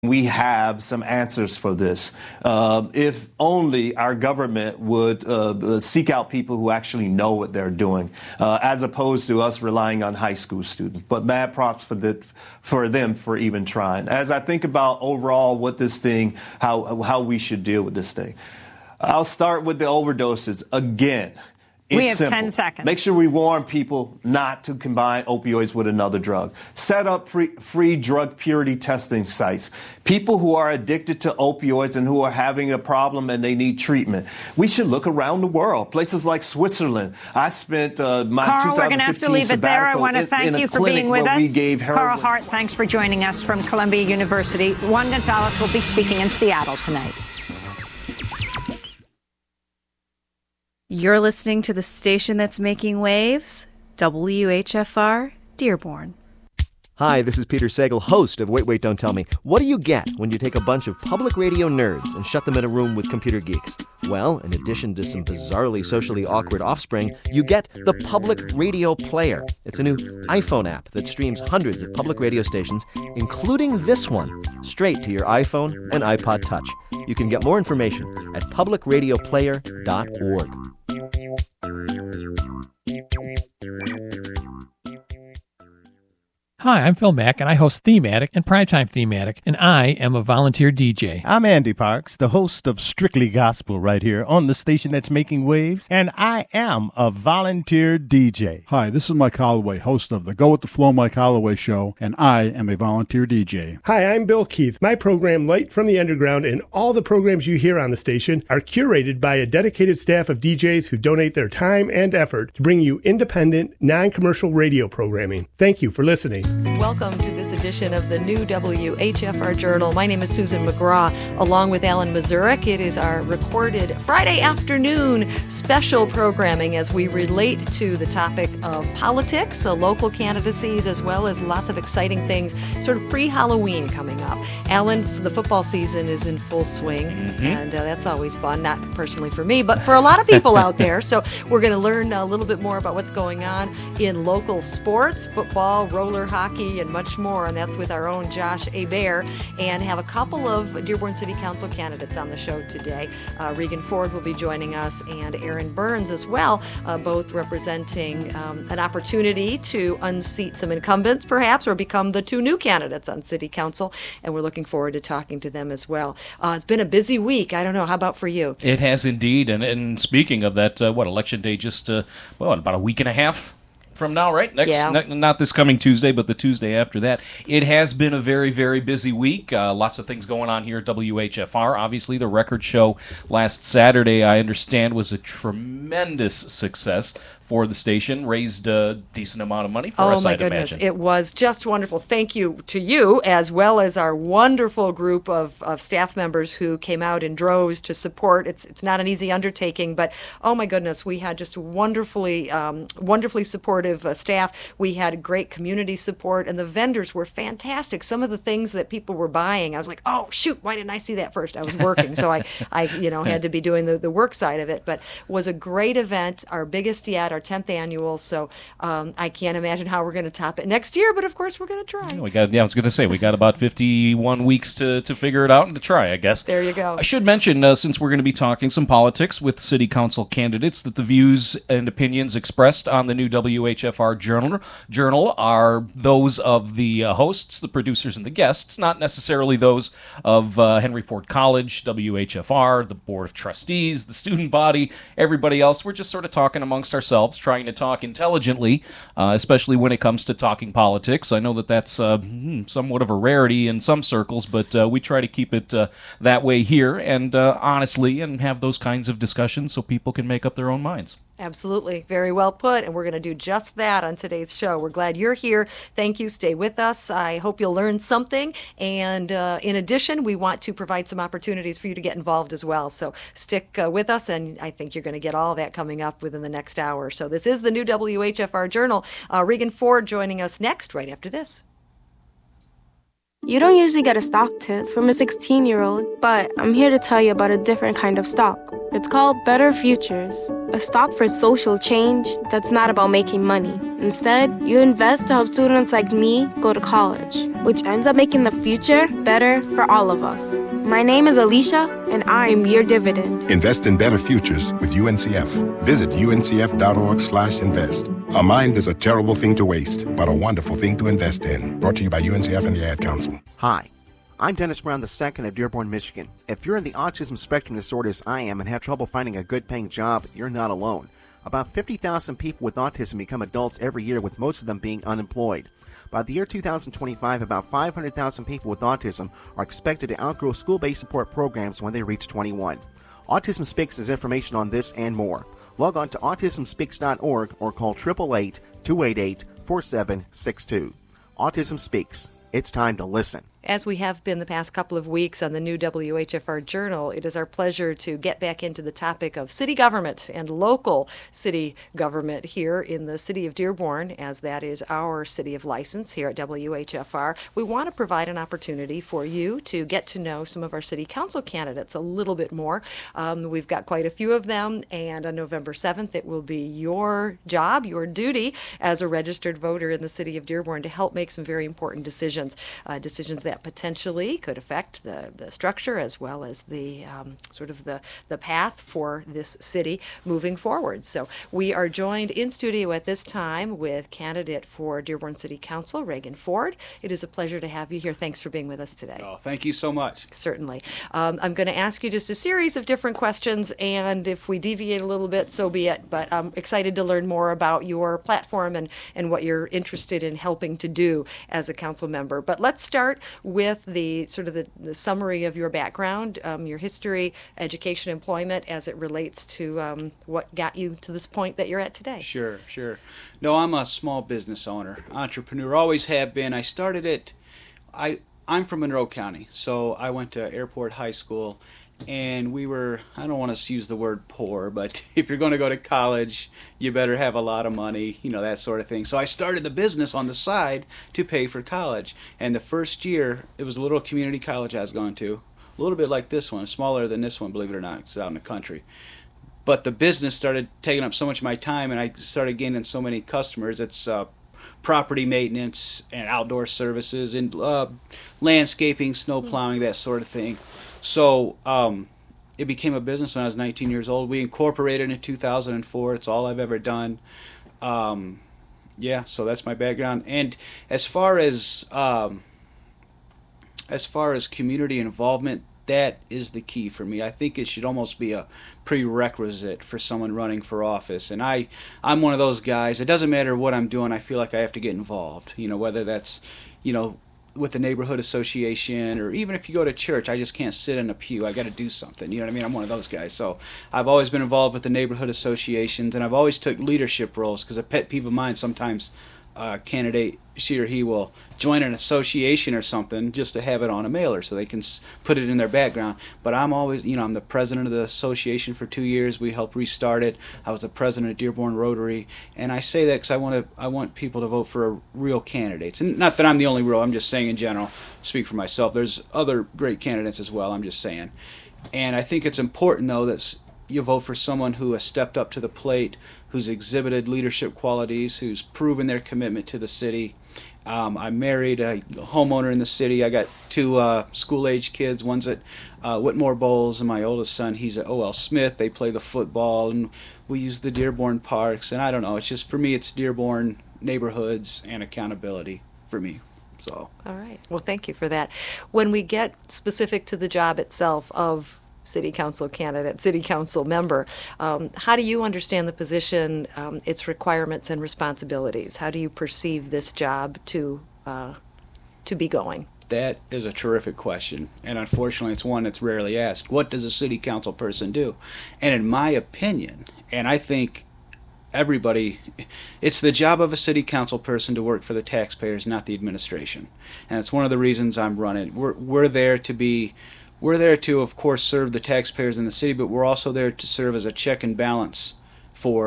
We have some answers for this. If only our government would seek out people who actually know what they're doing, as opposed to us relying on high school students. But mad props for them for even trying. As I think about overall what this thing, how we should deal with this thing, I'll start with the overdoses again. We have simple. 10 seconds. Make sure we warn people not to combine opioids with another drug. Set up free drug purity testing sites. People who are addicted to opioids and who are having a problem and they need treatment. We should look around the world. Places like Switzerland. I spent my Carl, 2015 we're going to have to leave it there. I want to thank you for being with us. Carl Hart, thanks for joining us from Columbia University. Juan Gonzalez will be speaking in Seattle tonight. You're listening to the station that's making waves, WHFR, Dearborn. Hi, this is Peter Sagal, host of Wait, Wait, Don't Tell Me. What do you get when you take a bunch of public radio nerds and shut them in a room with computer geeks? Well, in addition to some bizarrely socially awkward offspring, you get the Public Radio Player. It's a new iPhone app that streams hundreds of public radio stations, including this one, straight to your iPhone and iPod Touch. You can get more information at publicradioplayer.org. Hi, I'm Phil Mack, and I host Thematic and Primetime Thematic, and I am a volunteer DJ. I'm Andy Parks, the host of Strictly Gospel right here on the station that's making waves, and I am a volunteer DJ. Hi, this is Mike Holloway, host of the Go With The Flow Mike Holloway Show, and I am a volunteer DJ. Hi, I'm Bill Keith. My program, Light from the Underground, and all the programs you hear on the station are curated by a dedicated staff of DJs who donate their time and effort to bring you independent, non-commercial radio programming. Thank you for listening. Welcome to this edition of the new WHFR Journal. My name is Susan McGraw, along with Alan Mazurek. It is our recorded Friday afternoon special programming as we relate to the topic of politics, local candidacies, as well as lots of exciting things sort of pre-Halloween coming up. Alan, the football season is in full swing, and that's always fun, not personally for me, but for a lot of people out there. So we're going to learn a little bit more about what's going on in local sports, football, roller hockey, and much more, and that's with our own Josh Hebert, and have a couple of Dearborn City Council candidates on the show today. Regan Ford will be joining us, and Aaron Burns as well, both representing an opportunity to unseat some incumbents, perhaps, or become the two new candidates on City Council, and we're looking forward to talking to them as well. It's been a busy week. I don't know. How about for you? It has indeed, and speaking of that, Election Day just, about a week and a half from now, right? Not this coming Tuesday, but the Tuesday after that. It has been a very, very busy week. Lots of things going on here at WHFR. Obviously, the record show last Saturday, I understand, was a tremendous success for the station, raised a decent amount of money for us, I'd imagine. Oh, my goodness. It was just wonderful. Thank you to you, as well as our wonderful group of staff members who came out in droves to support. It's not an easy undertaking, but oh, my goodness, we had just wonderfully supportive staff. We had great community support, and the vendors were fantastic. Some of the things that people were buying, I was like, oh, shoot, why didn't I see that first? I was working, so I had to be doing the work side of it, but was a great event, our biggest yet, our 10th annual, so I can't imagine how we're going to top it next year, but of course we're going to try. I was going to say, we got about 51 weeks to figure it out and to try, I guess. There you go. I should mention, since we're going to be talking some politics with city council candidates, that the views and opinions expressed on the new WHFR journal are those of the hosts, the producers, and the guests, not necessarily those of Henry Ford College, WHFR, the Board of Trustees, the student body, everybody else. We're just sort of talking amongst ourselves, trying to talk intelligently, especially when it comes to talking politics. I know that that's somewhat of a rarity in some circles, but we try to keep it that way here, and honestly, and have those kinds of discussions so people can make up their own minds. Absolutely. Very well put, and we're going to do just that on today's show. We're glad you're here. Thank you. Stay with us. I hope you'll learn something, and in addition, we want to provide some opportunities for you to get involved as well. So stick with us, and I think you're going to get all that coming up within the next hour. So this is the new WHFR Journal. Regan Ford joining us next, right after this. You don't usually get a stock tip from a 16-year-old, but I'm here to tell you about a different kind of stock. It's called Better Futures, a stock for social change that's not about making money. Instead, you invest to help students like me go to college, which ends up making the future better for all of us. My name is Alicia, and I'm your dividend. Invest in better futures with UNCF. Visit uncf.org/invest. A mind is a terrible thing to waste, but a wonderful thing to invest in. Brought to you by UNCF and the Ad Council. Hi, I'm Dennis Brown II of Dearborn, Michigan. If you're in the autism spectrum disorder as I am and have trouble finding a good-paying job, you're not alone. About 50,000 people with autism become adults every year, with most of them being unemployed. By the year 2025, about 500,000 people with autism are expected to outgrow school-based support programs when they reach 21. Autism Speaks has information on this and more. Log on to autismspeaks.org or call 888-288-4762. Autism Speaks. It's time to listen. As we have been the past couple of weeks on the new WHFR Journal, it is our pleasure to get back into the topic of city government and local city government here in the city of Dearborn, as that is our city of license here at WHFR. We want to provide an opportunity for you to get to know some of our city council candidates a little bit more. We've got quite a few of them, and on November 7th, it will be your job, your duty as a registered voter in the city of Dearborn to help make some very important decisions that potentially could affect the structure as well as the sort of the path for this city moving forward. So we are joined in studio at this time with candidate for Dearborn City Council, Reagan Ford. It is a pleasure to have you here. Thanks for being with us today. Oh, thank you so much. Certainly. I'm going to ask you just a series of different questions, and if we deviate a little bit, so be it. But I'm excited to learn more about your platform and what you're interested in helping to do as a council member. But let's start with the sort of the summary of your background, your history, education, employment, as it relates to what got you to this point that you're at today. Sure. No, I'm a small business owner, entrepreneur, always have been. I started it, I'm from Monroe County, so I went to Airport High School, and we were, I don't want to use the word poor, but if you're going to go to college, you better have a lot of money, that sort of thing. So I started the business on the side to pay for college. And the first year, it was a little community college I was going to, a little bit like this one, smaller than this one, believe it or not. It's out in the country. But the business started taking up so much of my time, and I started gaining so many customers. It's property maintenance and outdoor services and landscaping, snow plowing, that sort of thing. So it became a business when I was 19 years old. We incorporated in 2004. It's all I've ever done. So that's my background. And as far as community involvement, that is the key for me. I think it should almost be a prerequisite for someone running for office. And I'm one of those guys. It doesn't matter what I'm doing. I feel like I have to get involved. Whether that's, with the neighborhood association, or even if you go to church, I just can't sit in a pew. I got to do something. You know what I mean? I'm one of those guys. So I've always been involved with the neighborhood associations, and I've always took leadership roles, because a pet peeve of mine, sometimes candidate, she or he will join an association or something just to have it on a mailer so they can put it in their background. But I'm always, I'm the president of the association for 2 years. We helped restart it. I was the president of Dearborn Rotary, and I say that because I want people to vote for real candidates. And not that I'm the only real, I'm just saying in general, speak for myself. There's other great candidates as well, I'm just saying. And I think it's important, though, that you vote for someone who has stepped up to the plate, who's exhibited leadership qualities, who's proven their commitment to the city. I married a homeowner in the city. I got 2 school-age kids. One's at Whitmore Bowles, and my oldest son, he's at O.L. Smith. They play the football, and we use the Dearborn parks. And I don't know, it's just, for me, it's Dearborn neighborhoods and accountability for me. So. All right. Well, thank you for that. When we get specific to the job itself of city council candidate, city council member, how do you understand the position, its requirements and responsibilities? How do you perceive this job to be going? That is a terrific question, and unfortunately it's one that's rarely asked. What does a city council person do? And in my opinion, and I think everybody, it's the job of a city council person to work for the taxpayers, not the administration. And it's one of the reasons I'm running. We're there to, of course, serve the taxpayers in the city, but we're also there to serve as a check and balance for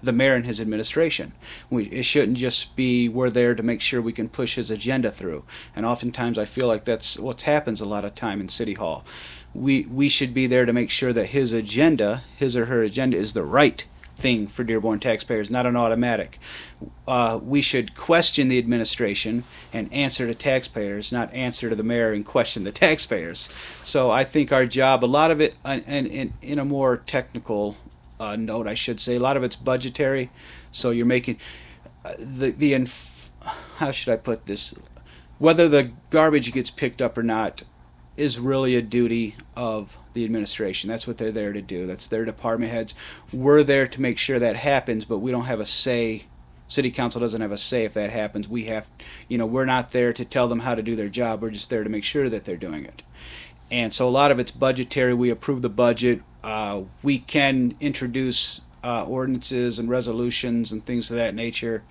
the mayor and his administration. It shouldn't just be we're there to make sure we can push his agenda through. And oftentimes I feel like that's what happens a lot of time in City Hall. We should be there to make sure that his agenda, his or her agenda, is the right thing for Dearborn taxpayers, not an automatic. We should question the administration and answer to taxpayers, not answer to the mayor and question the taxpayers. So I think our job, a lot of it, and in a more technical note, I should say, a lot of it's budgetary. So you're making how should I put this? Whether the garbage gets picked up or not is really a duty of the administration. That's what they're there to do. That's their department heads. We're there to make sure that happens, but we don't have a say. City Council doesn't have a say if that happens. We have, we're not there to tell them how to do their job. We're just there to make sure that they're doing it. And so a lot of it's budgetary. We approve the budget. We can introduce ordinances and resolutions and things of that nature.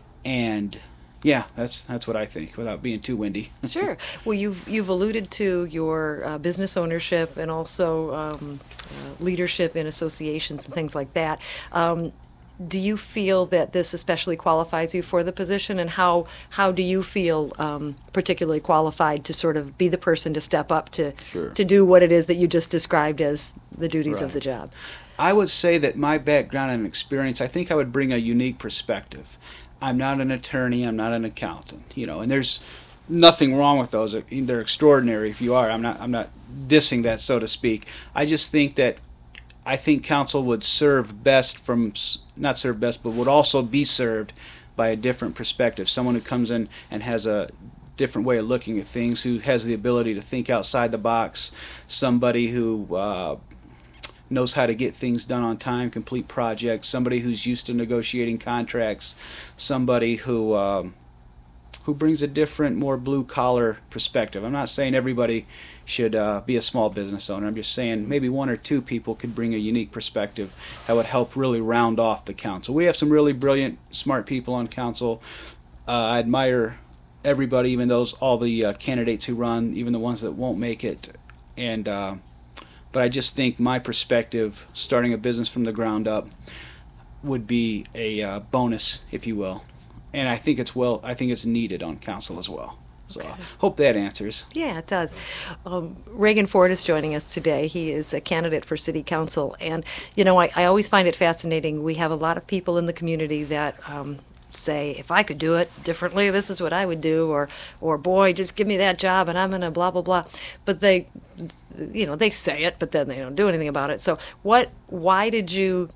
And yeah, that's what I think, without being too windy. Sure. Well, you've alluded to your business ownership and also leadership in associations and things like that. Do you feel that this especially qualifies you for the position, and how do you feel particularly qualified to sort of be the person to step up to do what it is that you just described as the duties of the job? I would say that my background and experience, I think I would bring a unique perspective. I'm not an attorney, I'm not an accountant, and there's nothing wrong with those. They're extraordinary if you are. I'm not dissing that, so to speak. I just think that council would serve best not serve best, but would also be served by a different perspective. Someone who comes in and has a different way of looking at things, who has the ability to think outside the box, somebody who knows how to get things done on time, complete projects, somebody who's used to negotiating contracts, somebody who brings a different, more blue-collar perspective. I'm not saying everybody should be a small business owner. I'm just saying maybe one or two people could bring a unique perspective that would help really round off the council. We have some really brilliant, smart people on council. I admire everybody, even all the candidates who run, even the ones that won't make it. And but I just think my perspective, starting a business from the ground up, would be a bonus, if you will. And I think it's needed on council as well. So I hope that answers. Yeah, it does. Reagan Ford is joining us today. He is a candidate for city council. And, I always find it fascinating. We have a lot of people in the community that say, if I could do it differently, this is what I would do. Or boy, just give me that job and I'm going to blah, blah, blah. But they say it, but then they don't do anything about it. So why did you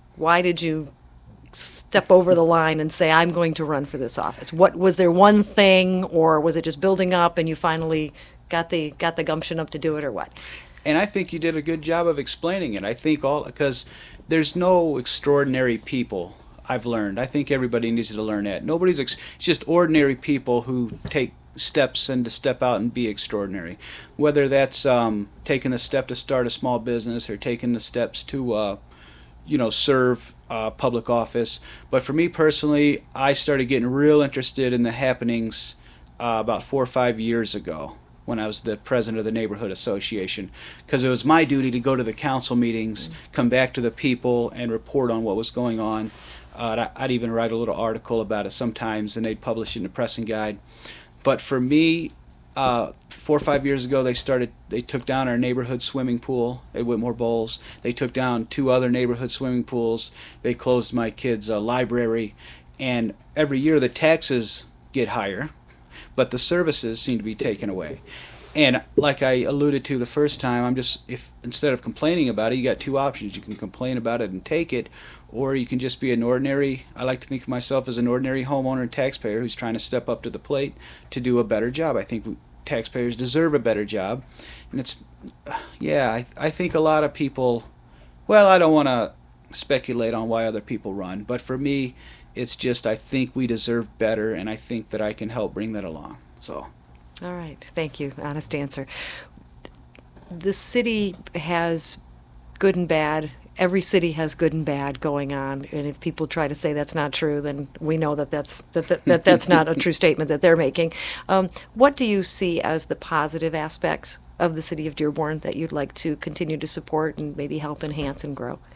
step over the line and say, I'm going to run for this office? What was there one thing, or was it just building up and you finally got the gumption up to do it, or what? And I think you did a good job of explaining it. I think because there's no extraordinary people, I've learned. I think everybody needs to learn that. It's just ordinary people who take steps and to step out and be extraordinary. Whether that's taking the step to start a small business or taking the steps to serve public office. But for me personally, I started getting real interested in the happenings about 4 or 5 years ago when I was the president of the neighborhood association, because it was my duty to go to the council meetings, come back to the people, and report on what was going on. I'd even write a little article about it sometimes, and they'd publish it in the Press and Guide. But for me, 4 or 5 years ago, they took down our neighborhood swimming pool at Whitmore Bowls. They took down 2 other neighborhood swimming pools. They closed my kids' library. And every year the taxes get higher, but the services seem to be taken away. And like I alluded to the first time, if instead of complaining about it, you got 2 options. You can complain about it and take it, or you can just be I like to think of myself as an ordinary homeowner and taxpayer who's trying to step up to the plate to do a better job. I think taxpayers deserve a better job. And I think a lot of people, I don't want to speculate on why other people run, but for me, it's just I think we deserve better, and I think that I can help bring that along. So. All right. Thank you. Honest answer. The city has good and bad. Every city has good and bad going on, and if people try to say that's not true, then we know that's not a true statement that they're making. What do you see as the positive aspects of the city of Dearborn that you'd like to continue to support and maybe help enhance and grow?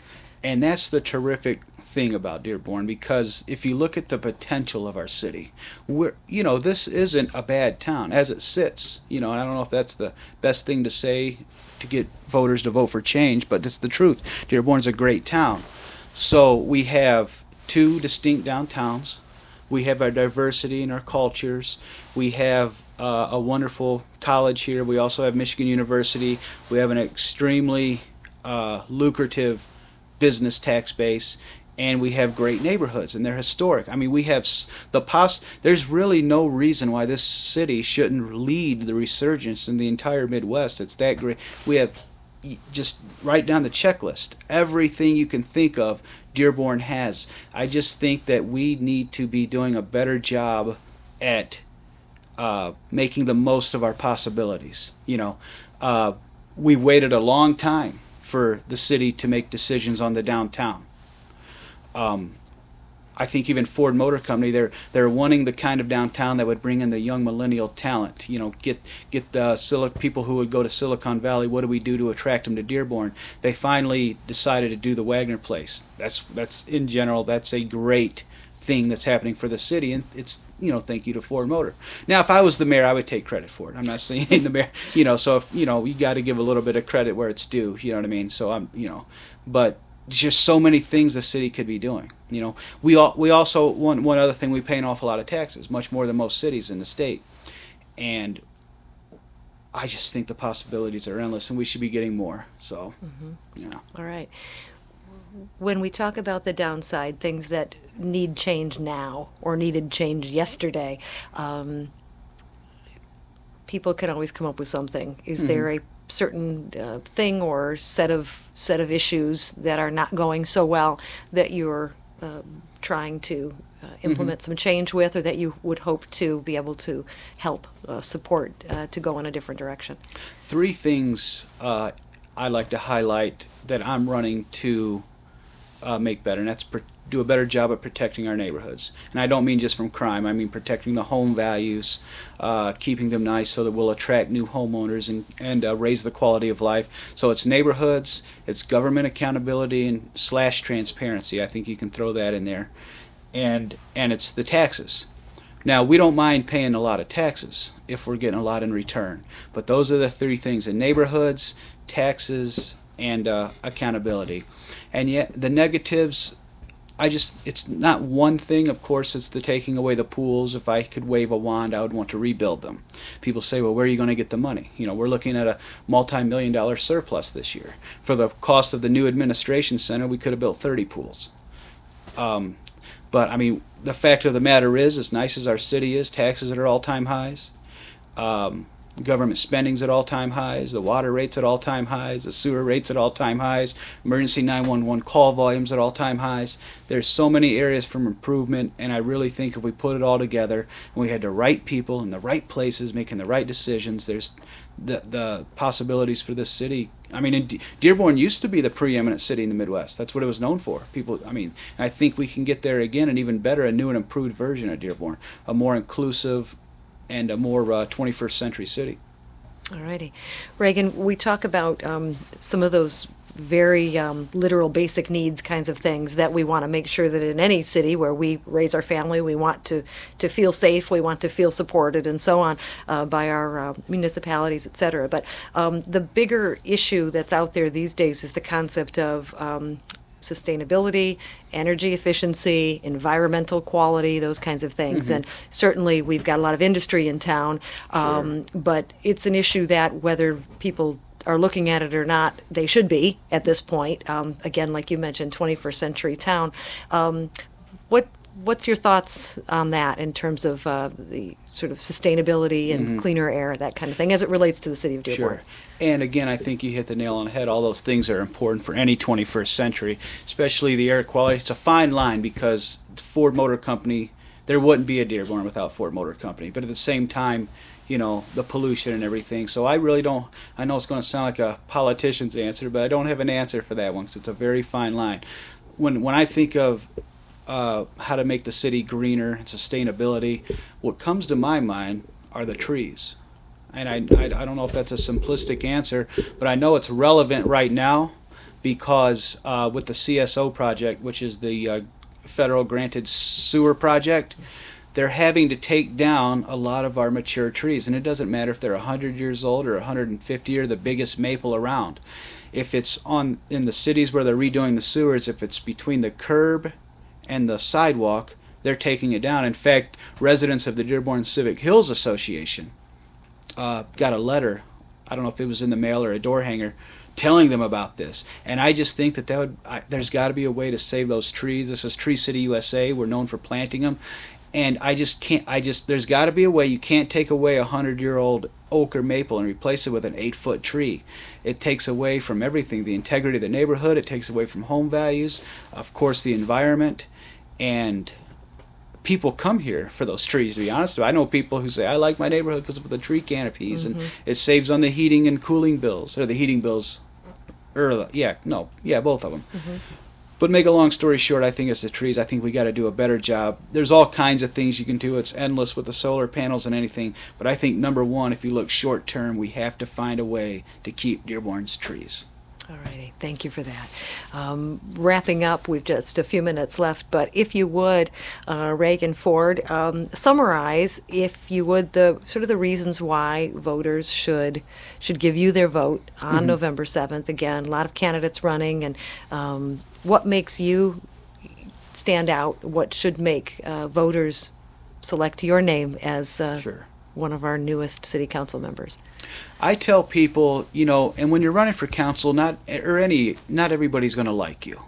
And that's the terrific thing about Dearborn, because if you look at the potential of our city, this isn't a bad town as it sits. And I don't know if that's the best thing to say to get voters to vote for change, but it's the truth. Dearborn's a great town. So we have two distinct downtowns. We have our diversity in our cultures. We have a wonderful college here. We also have Michigan University. We have an extremely lucrative business tax base. And we have great neighborhoods, and they're historic. I mean, we have there's really no reason why this city shouldn't lead the resurgence in the entire Midwest. It's that great. We have just right down the checklist. Everything you can think of, Dearborn has. I just think that we need to be doing a better job at making the most of our possibilities. We waited a long time for the city to make decisions on the downtown. I think even Ford Motor Company, they're wanting the kind of downtown that would bring in the young millennial talent. Get the people who would go to Silicon Valley. What do we do to attract them to Dearborn? They finally decided to do the Wagner Place. That's in general, that's a great thing that's happening for the city, and it's thank you to Ford Motor. Now, if I was the mayor, I would take credit for it. I'm not saying the mayor, so if you got to give a little bit of credit where it's due. You know what I mean? So but just so many things the city could be doing. We also one other thing, we pay an awful lot of taxes, much more than most cities in the state, and I just think the possibilities are endless, and we should be getting more. So, All right. When we talk about the downside, things that need change now or needed change yesterday, people can always come up with something. Is there a certain thing or set of issues that are not going so well that you're trying to implement some change with, or that you would hope to be able to help support to go in a different direction? Three things I like to highlight that I'm running to make better, and that's do a better job of protecting our neighborhoods. And I don't mean just from crime. I mean protecting the home values, keeping them nice so that we'll attract new homeowners and raise the quality of life. So it's neighborhoods, it's government accountability and / transparency. I think you can throw that in there. And it's the taxes. Now, we don't mind paying a lot of taxes if we're getting a lot in return. But those are the three things: in neighborhoods, taxes, and accountability. And yet the negatives, it's not one thing. Of course, it's the taking away the pools. If I could wave a wand, I would want to rebuild them. People say, well, where are you going to get the money? We're looking at a multi-million-dollar surplus this year. For the cost of the new administration center, we could have built 30 pools. But I mean, the fact of the matter is, as nice as our city is, taxes are at all-time highs. Government spending's at all-time highs, the water rates at all-time highs, the sewer rates at all-time highs, emergency 911 call volumes at all-time highs. There's so many areas for improvement, and I really think if we put it all together and we had the right people in the right places making the right decisions, there's the possibilities for this city. I mean, Dearborn used to be the preeminent city in the Midwest. That's what it was known for. I think we can get there again, and even better, a new and improved version of Dearborn, a more inclusive and a more 21st century city. All righty. Reagan, we talk about some of those very literal basic needs kinds of things that we want to make sure that in any city where we raise our family, we want to feel safe, we want to feel supported, and so on by our municipalities, et cetera. But the bigger issue that's out there these days is the concept of sustainability, energy efficiency, environmental quality, those kinds of things. And certainly we've got a lot of industry in town, but it's an issue that whether people are looking at it or not, they should be at this point. Again, like you mentioned, 21st century town. What's your thoughts on that in terms of the sort of sustainability and cleaner air, that kind of thing, as it relates to the city of Dearborn? Sure. And again, I think you hit the nail on the head. All those things are important for any 21st century, especially the air quality. It's a fine line because Ford Motor Company, there wouldn't be a Dearborn without Ford Motor Company. But at the same time, the pollution and everything. So I really don't, I know it's going to sound like a politician's answer, but I don't have an answer for that one because it's a very fine line. When I think of how to make the city greener and sustainability, what comes to my mind are the trees. And I don't know if that's a simplistic answer, but I know it's relevant right now, because with the CSO project, which is the federal granted sewer project, they're having to take down a lot of our mature trees. And it doesn't matter if they're 100 years old or 150 or the biggest maple around. If it's in the cities where they're redoing the sewers, if it's between the curb and the sidewalk, they're taking it down. In fact, residents of the Dearborn Civic Hills Association got a letter, I don't know if it was in the mail or a door hanger, telling them about this. And I just think that there's got to be a way to save those trees. This is Tree City USA. We're known for planting them. And there's got to be a way. You can't take away a 100-year-old oak or maple and replace it with an 8-foot tree. It takes away from everything, the integrity of the neighborhood. It takes away from home values, of course, the environment. And people come here for those trees, to be honest with you. I know people who say, I like my neighborhood because of the tree canopies, and it saves on the heating and cooling bills, or the heating bills, both of them. But make a long story short, I think it's the trees. I think we got to do a better job. There's all kinds of things you can do. It's endless with the solar panels and anything. But I think, number one, if you look short term, we have to find a way to keep Dearborn's trees. All righty. Thank you for that. Wrapping up, we've just a few minutes left, but if you would, Reagan Ford, summarize, if you would, the reasons why voters should give you their vote on November 7th. Again, a lot of candidates running, and what makes you stand out? What should make voters select your name as one of our newest city council members? I tell people, and when you're running for council, not everybody's going to like you.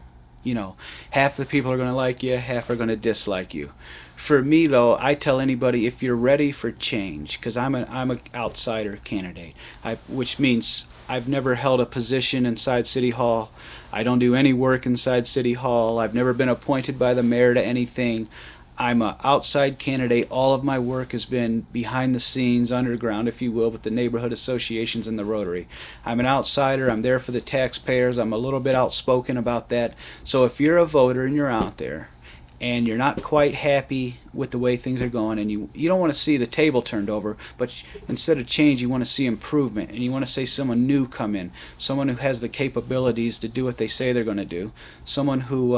Half the people are going to like you, half are going to dislike you. For me, though, I tell anybody, if you're ready for change, because I'm an outsider candidate, which means I've never held a position inside City Hall. I don't do any work inside City Hall. I've never been appointed by the mayor to anything. I'm an outside candidate. All of my work has been behind the scenes, underground, if you will, with the neighborhood associations and the Rotary. I'm an outsider. I'm there for the taxpayers. I'm a little bit outspoken about that. So if you're a voter and you're out there and you're not quite happy with the way things are going, and you don't want to see the table turned over, but instead of change, you want to see improvement, and you want to see someone new come in, someone who has the capabilities to do what they say they're going to do, someone who,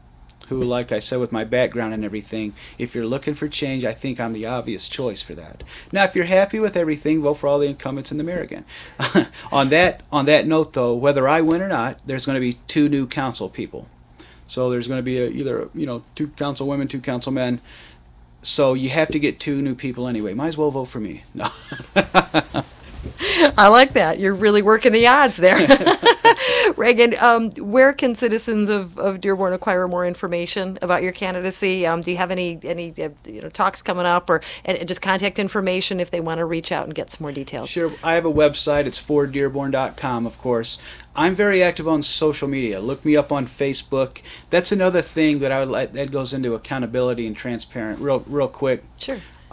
like I said, with my background and everything, if you're looking for change, I think I'm the obvious choice for that. Now, if you're happy with everything, vote for all the incumbents in the mayor again. On that note, though, whether I win or not, there's going to be 2 new council people. So there's going to be either 2 council women, 2 council men. So you have to get 2 new people anyway. Might as well vote for me. No. I like that. You're really working the odds there. Reagan, where can citizens of Dearborn acquire more information about your candidacy? Do you have any talks coming up, or and just contact information if they want to reach out and get some more details? Sure. I have a website. It's fordearborn.com, of course. I'm very active on social media. Look me up on Facebook. That's another thing that I would like, that goes into accountability and transparent. Real quick. Sure.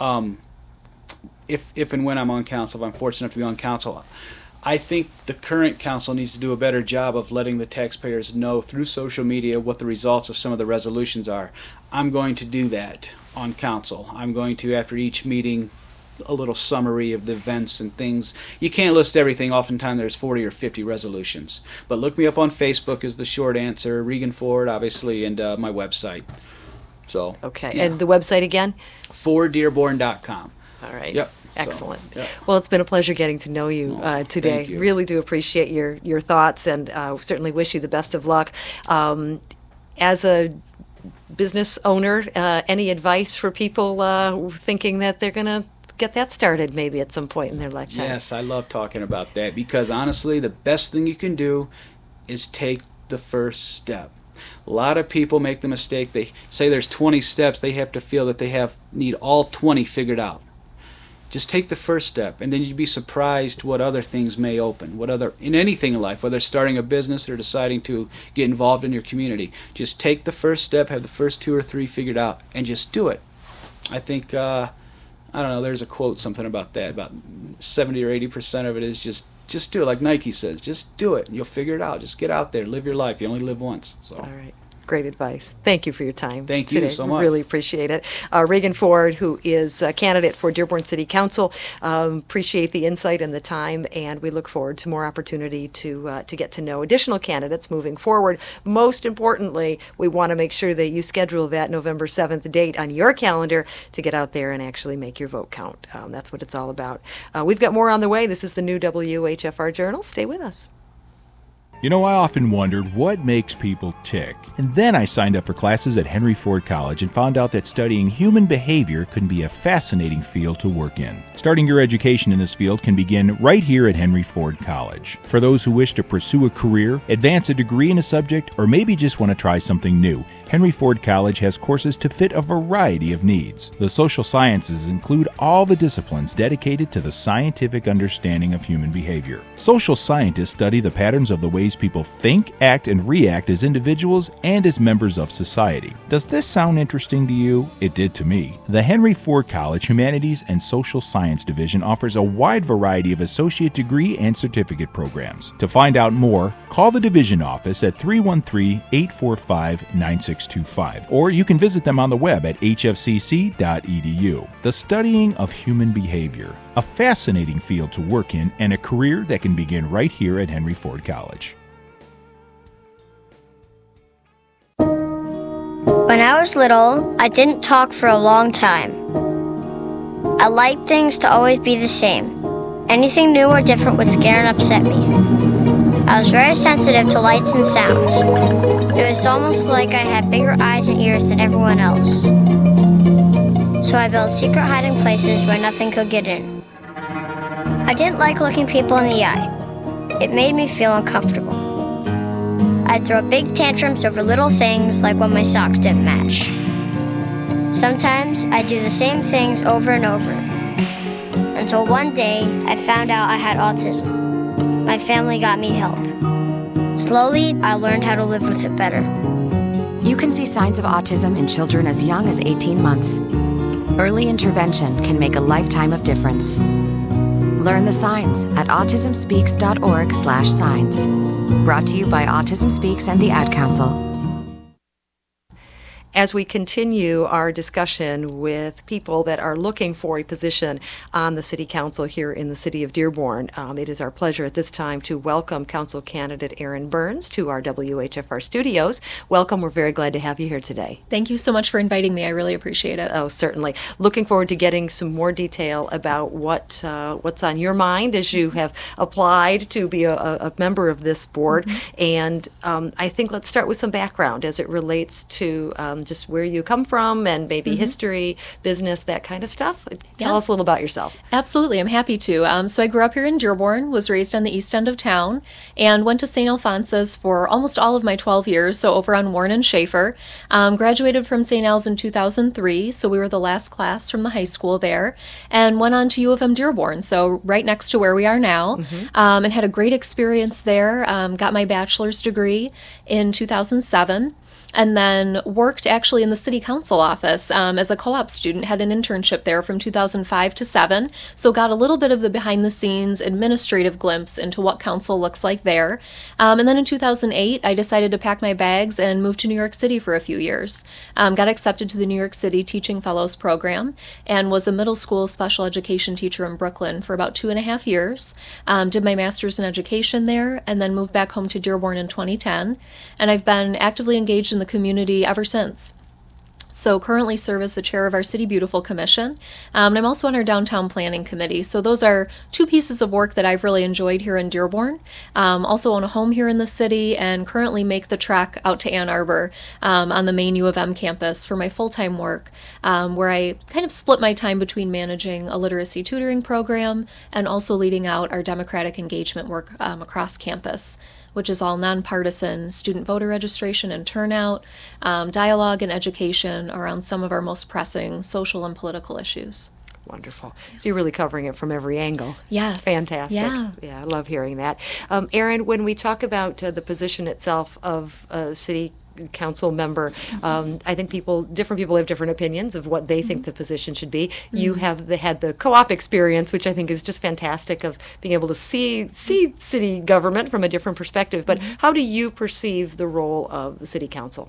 If and when I'm on council, if I'm fortunate enough to be on council, I think the current council needs to do a better job of letting the taxpayers know through social media what the results of some of the resolutions are. I'm going to do that on council. I'm going to, after each meeting, a little summary of the events and things. You can't list everything. Oftentimes there's 40 or 50 resolutions. But look me up on Facebook is the short answer. Reagan Ford, obviously, and my website. So okay, yeah. And the website again? fordearborn.com. All right. Yep. Excellent. So, yep. Well, it's been a pleasure getting to know you today. Thank you. Really do appreciate your thoughts, and certainly wish you the best of luck. As a business owner, any advice for people thinking that they're going to get that started maybe at some point in their lifetime? Yes, I love talking about that, because honestly, the best thing you can do is take the first step. A lot of people make the mistake, they say there's 20 steps, they have to feel that they need all 20 figured out. Just take the first step, and then you'd be surprised what other things may open, in anything in life, whether starting a business or deciding to get involved in your community. Just take the first step, have the first 2 or 3 figured out, and just do it. I think, I don't know, there's a quote, something about that, about 70 or 80% of it is just do it, like Nike says. Just do it, and you'll figure it out. Just get out there, live your life. You only live once. So. All right. Great advice. Thank you for your time. Thank you so much. Really appreciate it. Reagan Ford, who is a candidate for Dearborn City Council, appreciate the insight and the time, and we look forward to more opportunity to get to know additional candidates moving forward. Most importantly, we want to make sure that you schedule that November 7th date on your calendar to get out there and actually make your vote count. That's what it's all about. We've got more on the way. This is the new WHFR Journal. Stay with us. You know, I often wondered what makes people tick. And then I signed up for classes at Henry Ford College and found out that studying human behavior can be a fascinating field to work in. Starting your education in this field can begin right here at Henry Ford College. For those who wish to pursue a career, advance a degree in a subject, or maybe just want to try something new, Henry Ford College has courses to fit a variety of needs. The social sciences include all the disciplines dedicated to the scientific understanding of human behavior. Social scientists study the patterns of the ways people think, act, and react as individuals and as members of society. Does this sound interesting to you? It did to me. The Henry Ford College Humanities and Social Science Division offers a wide variety of associate degree and certificate programs. To find out more, call the division office at 313-845-9625, or you can visit them on the web at hfcc.edu. The studying of human behavior, a fascinating field to work in and a career that can begin right here at Henry Ford College. When I was little, I didn't talk for a long time. I liked things to always be the same. Anything new or different would scare and upset me. I was very sensitive to lights and sounds. It was almost like I had bigger eyes and ears than everyone else. So I built secret hiding places where nothing could get in. I didn't like looking people in the eye. It made me feel uncomfortable. I'd throw big tantrums over little things like when my socks didn't match. Sometimes I'd do the same things over and over. Until one day, I found out I had autism. My family got me help. Slowly, I learned how to live with it better. You can see signs of autism in children as young as 18 months. Early intervention can make a lifetime of difference. Learn the signs at autismspeaks.org/signs. Brought to you by Autism Speaks and the Ad Council. As we continue our discussion with people that are looking for a position on the City Council here in the city of Dearborn, it is our pleasure at this time to welcome Council candidate Erin Burns to our WHFR studios. Welcome. We're very glad to have you here today. Thank you so much for inviting me. I really appreciate it. Oh, certainly. Looking forward to getting some more detail about what's on your mind as you have applied to be a member of this board. Mm-hmm. And I think let's start with some background as it relates to just where you come from and maybe history, business, that kind of stuff. Tell us a little about yourself. Absolutely. I'm happy to. So I grew up here in Dearborn, was raised on the east end of town, and went to St. Alphonsus for almost all of my 12 years, so over on Warren and Schaefer. Graduated from St. Al's in 2003, so we were the last class from the high school there, and went on to U of M Dearborn, so right next to where we are now, and had a great experience there. Got my bachelor's degree in 2007. And then worked actually in the city council office as a co-op student, had an internship there from 2005 to 7, so got a little bit of the behind-the-scenes administrative glimpse into what council looks like there. And then in 2008, I decided to pack my bags and move to New York City for a few years. Got accepted to the New York City Teaching Fellows Program and was a middle school special education teacher in Brooklyn for about 2.5 years. Did my master's in education there and then moved back home to Dearborn in 2010. And I've been actively engaged in the community ever since. So currently serve as the chair of our City Beautiful Commission, and I'm also on our Downtown Planning Committee. So those are two pieces of work that I've really enjoyed here in Dearborn. Also own a home here in the city and currently make the trek out to Ann Arbor on the main U of M campus for my full-time work, where I kind of split my time between managing a literacy tutoring program and also leading out our democratic engagement work across campus, which is all nonpartisan student voter registration and turnout, dialogue and education around some of our most pressing social and political issues. Wonderful. So you're really covering it from every angle. Yes. Fantastic. Yeah, I love hearing that. Erin, when we talk about the position itself of city council member, I think different people have different opinions of what they think the position should be. You have had the co-op experience, which I think is just fantastic, of being able to see city government from a different perspective. But how do you perceive the role of the city council?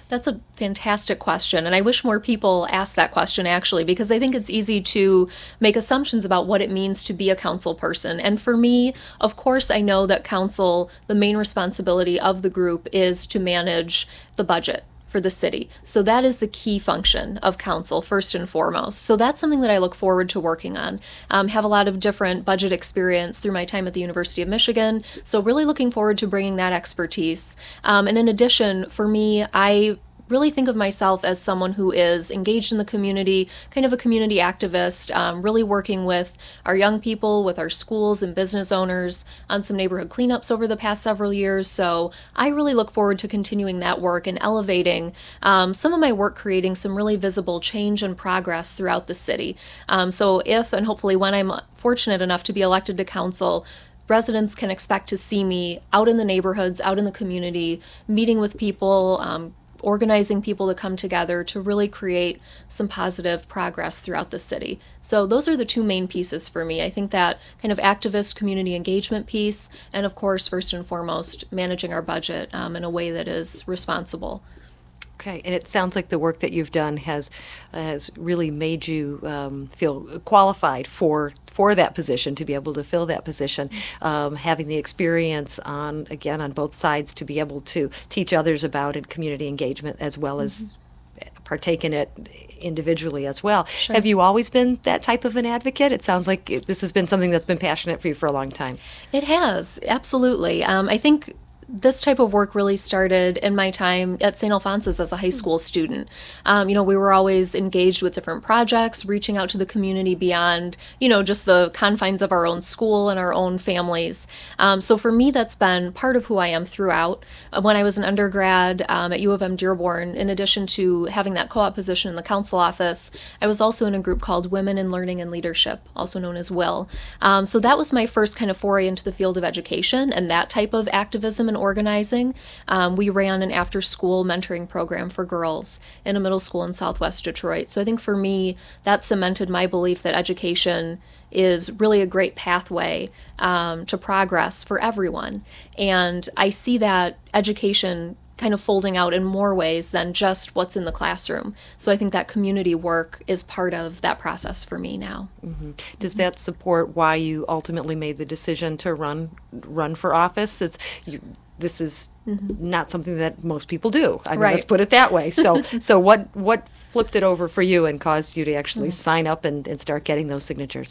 That's a fantastic question, and I wish more people asked that question, actually, because I think it's easy to make assumptions about what it means to be a council person. And for me, of course, I know that council, the main responsibility of the group is to manage the budget for the city. So that is the key function of council, first and foremost. So that's something that I look forward to working on. Have a lot of different budget experience through my time at the University of Michigan. So really looking forward to bringing that expertise. And in addition, for me, I really think of myself as someone who is engaged in the community, kind of a community activist, really working with our young people, with our schools and business owners on some neighborhood cleanups over the past several years. So I really look forward to continuing that work and elevating some of my work, creating some really visible change and progress throughout the city. So if and hopefully when I'm fortunate enough to be elected to council, residents can expect to see me out in the neighborhoods, out in the community, meeting with people, organizing people to come together to really create some positive progress throughout the city. So those are the two main pieces for me. I think that kind of activist community engagement piece, and of course, first and foremost, managing our budget in a way that is responsible. Okay, and it sounds like the work that you've done has really made you feel qualified for that position, to be able to fill that position. Having the experience on both sides to be able to teach others about it, community engagement, as well as partake in it individually as well. Sure. Have you always been that type of an advocate? It sounds like this has been something that's been passionate for you for a long time. It has, absolutely. I think this type of work really started in my time at St. Alphonsus as a high school student. We were always engaged with different projects, reaching out to the community beyond, just the confines of our own school and our own families. So for me, that's been part of who I am throughout. When I was an undergrad at U of M Dearborn, in addition to having that co-op position in the council office, I was also in a group called Women in Learning and Leadership, also known as WIL. So that was my first kind of foray into the field of education and that type of activism and organizing. We ran an after-school mentoring program for girls in a middle school in Southwest Detroit. So I think for me, that cemented my belief that education is really a great pathway to progress for everyone. And I see that education kind of folding out in more ways than just what's in the classroom. So I think that community work is part of that process for me now. Mm-hmm. Does that support why you ultimately made the decision to run for office? This is not something that most people do. I mean, right. Let's put it that way. So what flipped it over for you and caused you to actually sign up and start getting those signatures?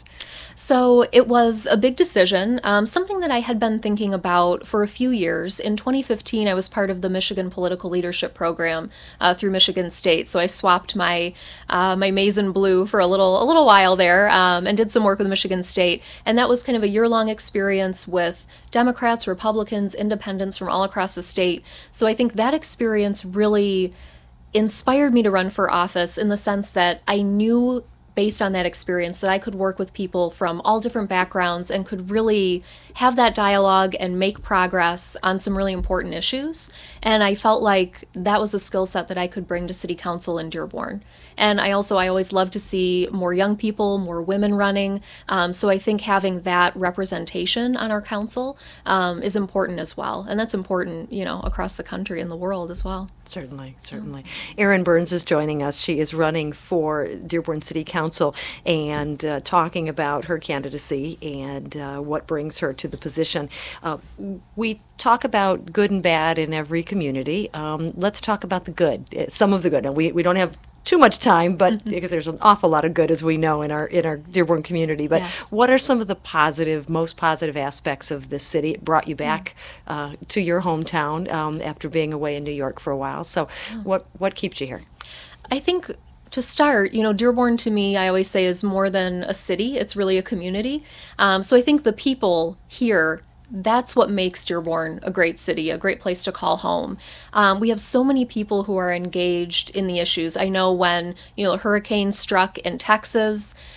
So it was a big decision, something that I had been thinking about for a few years. In 2015, I was part of the Michigan Political Leadership Program through Michigan State. So I swapped my maize and blue for a little while there and did some work with Michigan State. And that was kind of a year-long experience with Democrats, Republicans, independents from all across the state. So I think that experience really inspired me to run for office in the sense that I knew, based on that experience, that I could work with people from all different backgrounds and could really have that dialogue and make progress on some really important issues. And I felt like that was a skill set that I could bring to City Council in Dearborn. And I always love to see more young people, more women running. So I think having that representation on our council is important as well. And that's important, across the country and the world as well. Certainly. Erin Burns is joining us. She is running for Dearborn City Council and talking about her candidacy and what brings her to the position. We talk about good and bad in every community. Let's talk about the good, some of the good. Now, we don't have too much time, but because there's an awful lot of good, as we know, in our Dearborn community. But yes. What are some of the most positive aspects of this city? It brought you back to your hometown after being away in New York for a while. So what keeps you here? I think to start, Dearborn to me, I always say, is more than a city. It's really a community. So I think the people here, that's what makes Dearborn a great city, a great place to call home. We have so many people who are engaged in the issues. I know when, a hurricane struck in Texas,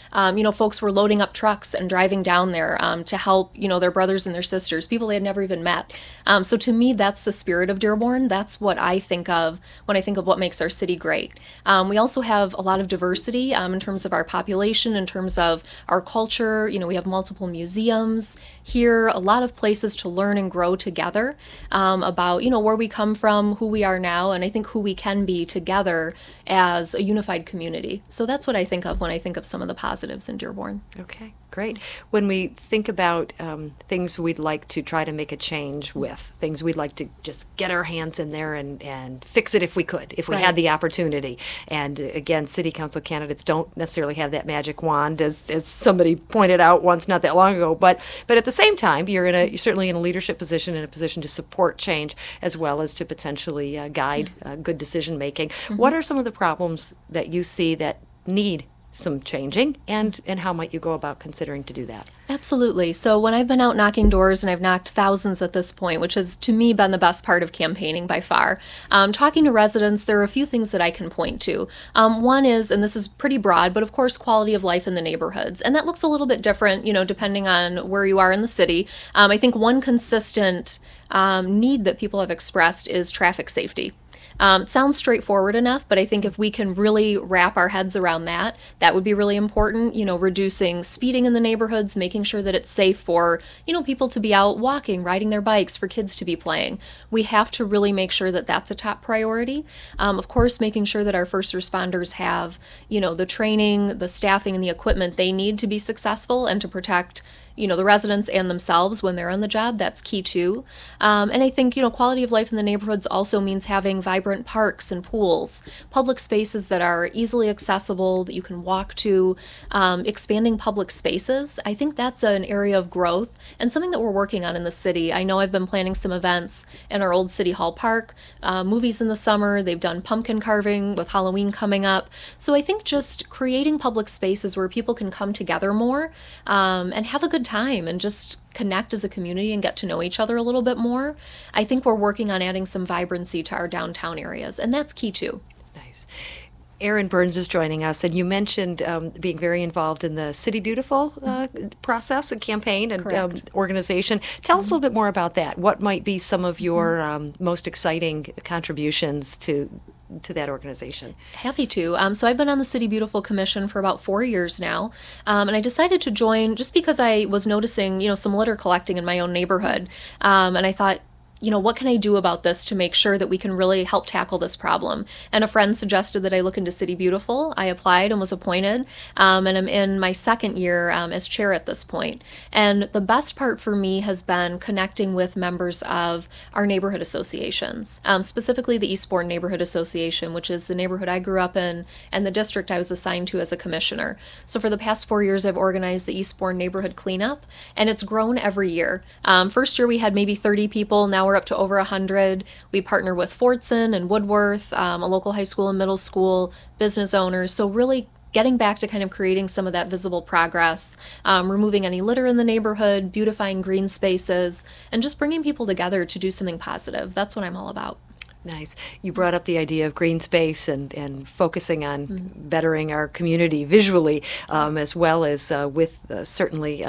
Folks were loading up trucks and driving down there to help, their brothers and their sisters, people they had never even met. So to me, that's the spirit of Dearborn. That's what I think of when I think of what makes our city great. We also have a lot of diversity in terms of our population, in terms of our culture. We have multiple museums here, a lot of places to learn and grow together about, where we come from, who we are now, and I think who we can be together as a unified community. So that's what I think of when I think of some of the positives in Dearborn. Okay, great. When we think about things we'd like to try to make a change with, things we'd like to just get our hands in there and fix it if we could, if we had the opportunity. And again, city council candidates don't necessarily have that magic wand, as somebody pointed out once not that long ago. But at the same time, you're certainly in a leadership position, in a position to support change as well as to potentially guide good decision making. Mm-hmm. What are some of the problems that you see that need some changing, and how might you go about considering to do that? Absolutely. So when I've been out knocking doors, and I've knocked thousands at this point, which has to me been the best part of campaigning by far, talking to residents, there are a few things that I can point to. One is, and this is pretty broad, but of course quality of life in the neighborhoods, and that looks a little bit different, depending on where you are in the city. I think one consistent need that people have expressed is traffic safety. It sounds straightforward enough, but I think if we can really wrap our heads around that, that would be really important. Reducing speeding in the neighborhoods, making sure that it's safe for, people to be out walking, riding their bikes, for kids to be playing. We have to really make sure that that's a top priority. Of course, making sure that our first responders have, the training, the staffing, and the equipment they need to be successful and to protect the residents and themselves when they're on the job. That's key too. And I think, quality of life in the neighborhoods also means having vibrant parks and pools, public spaces that are easily accessible, that you can walk to, expanding public spaces. I think that's an area of growth and something that we're working on in the city. I know I've been planning some events in our old City Hall Park, movies in the summer. They've done pumpkin carving with Halloween coming up. So I think just creating public spaces where people can come together more and have a good time and just connect as a community and get to know each other a little bit more. I think we're working on adding some vibrancy to our downtown areas, and that's key too. Nice. Aaron Burns is joining us, and you mentioned being very involved in the City Beautiful process and campaign and organization. Tell us a little bit more about that. What might be some of your most exciting contributions to that organization? Happy to. So I've been on the City Beautiful Commission for about 4 years now, and I decided to join just because I was noticing, some litter collecting in my own neighborhood, and I thought, what can I do about this to make sure that we can really help tackle this problem? And a friend suggested that I look into City Beautiful. I applied and was appointed, and I'm in my second year as chair at this point. And the best part for me has been connecting with members of our neighborhood associations, specifically the Eastbourne Neighborhood Association, which is the neighborhood I grew up in and the district I was assigned to as a commissioner. So for the past 4 years, I've organized the Eastbourne Neighborhood Cleanup, and it's grown every year. First year we had maybe 30 people. Now we're up to over 100. We partner with Fordson and Woodworth, a local high school and middle school, business owners. So really getting back to kind of creating some of that visible progress, removing any litter in the neighborhood, beautifying green spaces, and just bringing people together to do something positive. That's what I'm all about. Nice. You brought up the idea of green space and focusing on bettering our community visually, as well as with certainly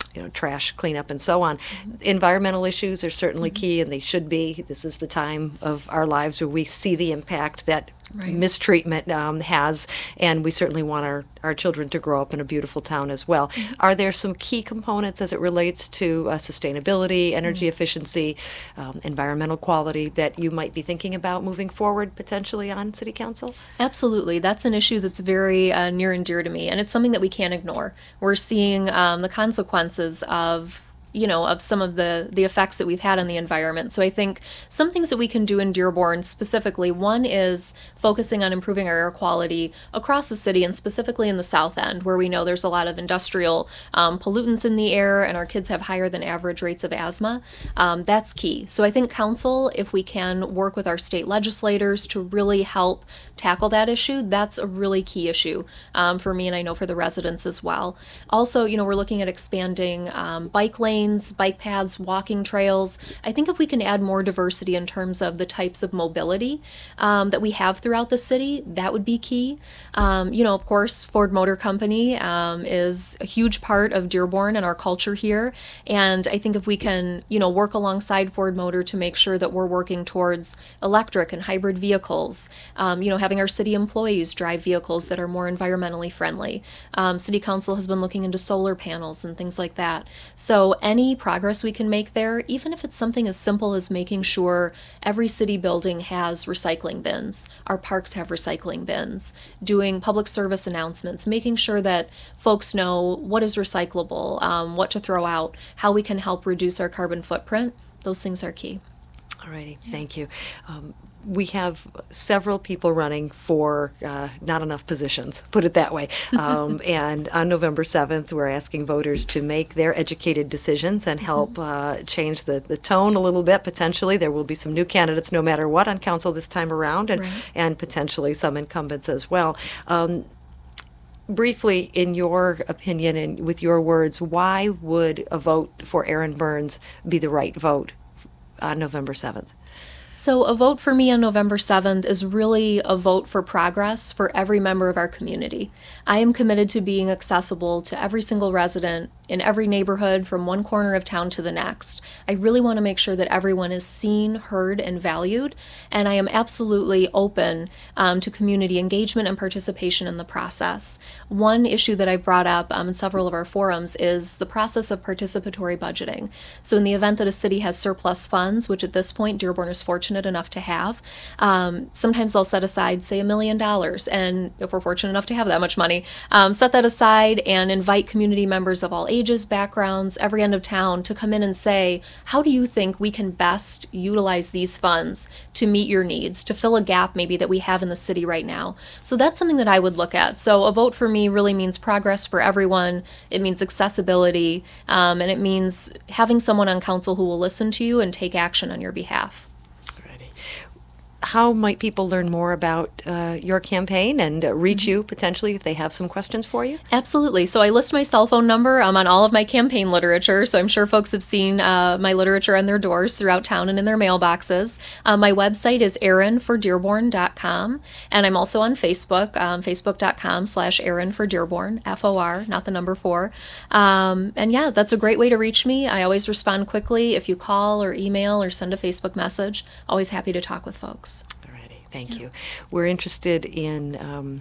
trash cleanup and so on. Environmental issues are certainly key, and they should be. This is the time of our lives where we see the impact that mistreatment has, and we certainly want our children to grow up in a beautiful town as well. Are there some key components as it relates to sustainability, energy efficiency, environmental quality that you might be thinking about moving forward potentially on City Council? Absolutely. That's an issue that's very near and dear to me, and it's something that we can't ignore. We're seeing the consequences of some of the effects that we've had on the environment. So I think some things that we can do in Dearborn specifically, one is focusing on improving our air quality across the city, and specifically in the South End, where we know there's a lot of industrial pollutants in the air, and our kids have higher than average rates of asthma. That's key. So I think council, if we can work with our state legislators to really help tackle that issue, that's a really key issue for me, and I know for the residents as well. Also, we're looking at expanding bike lanes lanes, bike paths, walking trails. I think if we can add more diversity in terms of the types of mobility that we have throughout the city, that would be key. Of course, Ford Motor Company is a huge part of Dearborn and our culture here. And I think if we can, work alongside Ford Motor to make sure that we're working towards electric and hybrid vehicles, having our city employees drive vehicles that are more environmentally friendly. City Council has been looking into solar panels and things like that. So any progress we can make there, even if it's something as simple as making sure every city building has recycling bins, our parks have recycling bins, doing public service announcements, making sure that folks know what is recyclable, what to throw out, how we can help reduce our carbon footprint, those things are key. All righty, thank you. We have several people running for not enough positions, put it that way. And on November 7th, we're asking voters to make their educated decisions and help change the tone a little bit, potentially. There will be some new candidates no matter what on council this time around, and potentially some incumbents as well. Briefly, in your opinion and with your words, why would a vote for Aaron Burns be the right vote on November 7th? So a vote for me on November 7th is really a vote for progress for every member of our community. I am committed to being accessible to every single resident in every neighborhood from one corner of town to the next. I really want to make sure that everyone is seen, heard, and valued, and I am absolutely open to community engagement and participation in the process. One issue that I've brought up in several of our forums is the process of participatory budgeting. So in the event that a city has surplus funds, which at this point Dearborn is fortunate enough to have, sometimes they'll set aside, say, $1 million, and if we're fortunate enough to have that much money, set that aside and invite community members of all ages, backgrounds, every end of town to come in and say, how do you think we can best utilize these funds to meet your needs, to fill a gap maybe that we have in the city right now? So that's something that I would look at. So a vote for me really means progress for everyone. It means accessibility, and it means having someone on council who will listen to you and take action on your behalf. How might people learn more about your campaign and reach you potentially if they have some questions for you? Absolutely. So I list my cell phone number on all of my campaign literature. So I'm sure folks have seen my literature on their doors throughout town and in their mailboxes. My website is aaronfordearborn.com. And I'm also on Facebook, facebook.com/aaronfordearborn, FOR, not the number 4. And yeah, that's a great way to reach me. I always respond quickly. If you call or email or send a Facebook message, always happy to talk with folks. Thank you. We're interested in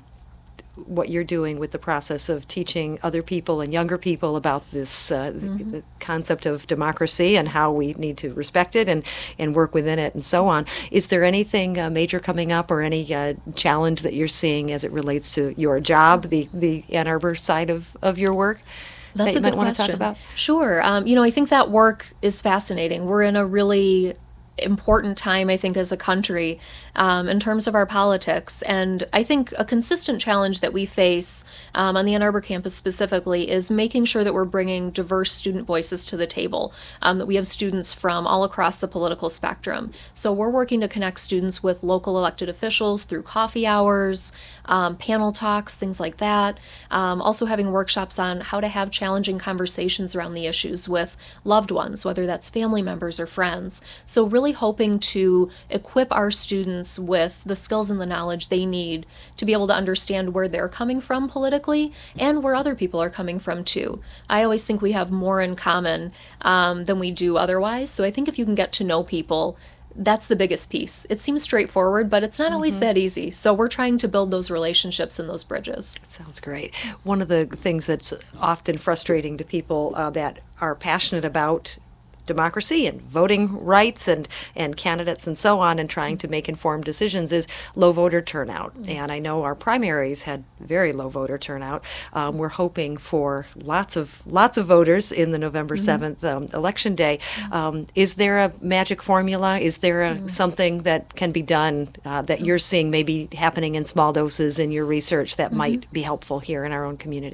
what you're doing with the process of teaching other people and younger people about this the concept of democracy and how we need to respect it and work within it and so on. Is there anything major coming up or any challenge that you're seeing as it relates to your job, the Ann Arbor side of your work? That's that you a good might want question. to talk about? Sure. I think that work is fascinating. We're in a really important time, I think, as a country in terms of our politics. And I think a consistent challenge that we face on the Ann Arbor campus specifically is making sure that we're bringing diverse student voices to the table, that we have students from all across the political spectrum. So we're working to connect students with local elected officials through coffee hours, panel talks, things like that. Also having workshops on how to have challenging conversations around the issues with loved ones, whether that's family members or friends. So really hoping to equip our students with the skills and the knowledge they need to be able to understand where they're coming from politically and where other people are coming from too. I always think we have more in common than we do otherwise. So I think if you can get to know people, that's the biggest piece. It seems straightforward, but it's not always that easy. So we're trying to build those relationships and those bridges. That sounds great. One of the things that's often frustrating to people that are passionate about democracy and voting rights and candidates and so on and trying to make informed decisions is low voter turnout. And I know our primaries had very low voter turnout. We're hoping for lots of voters in the November 7th election day. Is there a magic formula? Is there something that can be done that you're seeing maybe happening in small doses in your research that might be helpful here in our own community?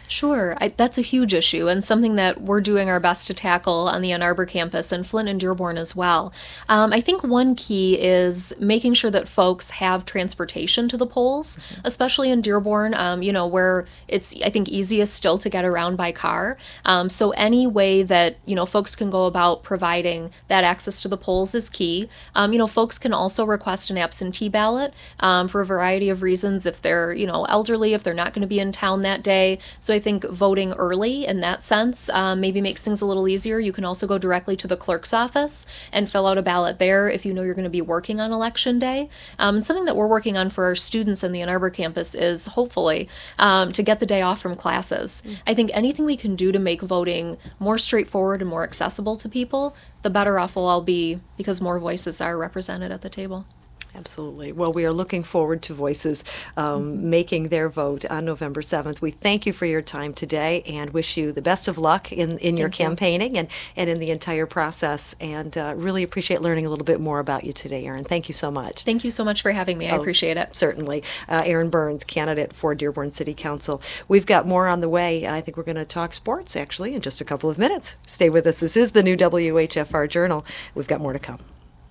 Sure. That's a huge issue and something that we're doing our best to tackle on the Ann Arbor campus and Flint and Dearborn as well. I think one key is making sure that folks have transportation to the polls, especially in Dearborn, where it's, I think, easiest still to get around by car. So any way that, folks can go about providing that access to the polls is key. Folks can also request an absentee ballot for a variety of reasons if they're, elderly, if they're not going to be in town that day. So I think voting early in that sense maybe makes things a little easier. You can also go directly to the clerk's office and fill out a ballot there if you know you're going to be working on election day. And something that we're working on for our students in the Ann Arbor campus is hopefully to get the day off from classes. I think anything we can do to make voting more straightforward and more accessible to people, the better off we'll all be because more voices are represented at the table. Absolutely. Well, we are looking forward to voices making their vote on November 7th. We thank you for your time today and wish you the best of luck in your campaigning and in the entire process, and really appreciate learning a little bit more about you today, Erin. Thank you so much. Thank you so much for having me. I appreciate it. Certainly. Erin Burns, candidate for Dearborn City Council. We've got more on the way. I think we're going to talk sports, actually, in just a couple of minutes. Stay with us. This is the new WHFR Journal. We've got more to come.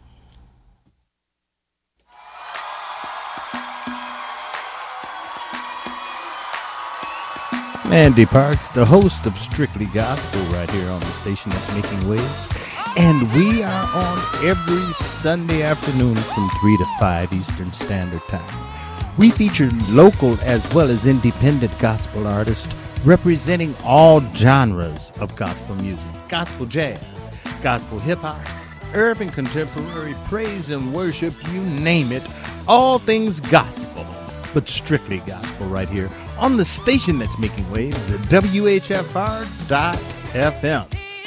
Andy Parks, the host of Strictly Gospel right here on the station that's making waves. And we are on every Sunday afternoon from 3 to 5 Eastern Standard Time. We feature local as well as independent gospel artists representing all genres of gospel music. Gospel jazz, gospel hip-hop, urban contemporary, praise and worship, you name it. All things gospel, but strictly gospel right here on the station that's making waves at WHFR.FM.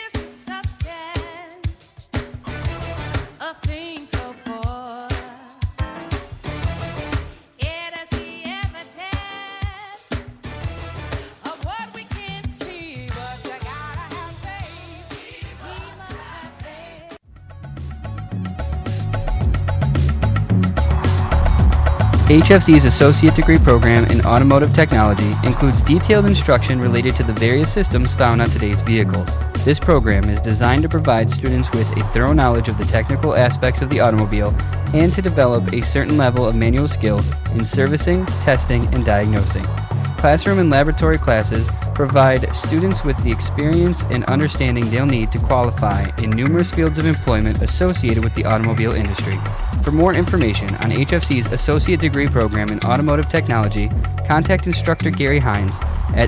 HFC's Associate Degree Program in Automotive Technology includes detailed instruction related to the various systems found on today's vehicles. This program is designed to provide students with a thorough knowledge of the technical aspects of the automobile and to develop a certain level of manual skill in servicing, testing, and diagnosing. Classroom and laboratory classes provide students with the experience and understanding they'll need to qualify in numerous fields of employment associated with the automobile industry. For more information on HFC's Associate Degree Program in Automotive Technology, contact Instructor Gary Hines at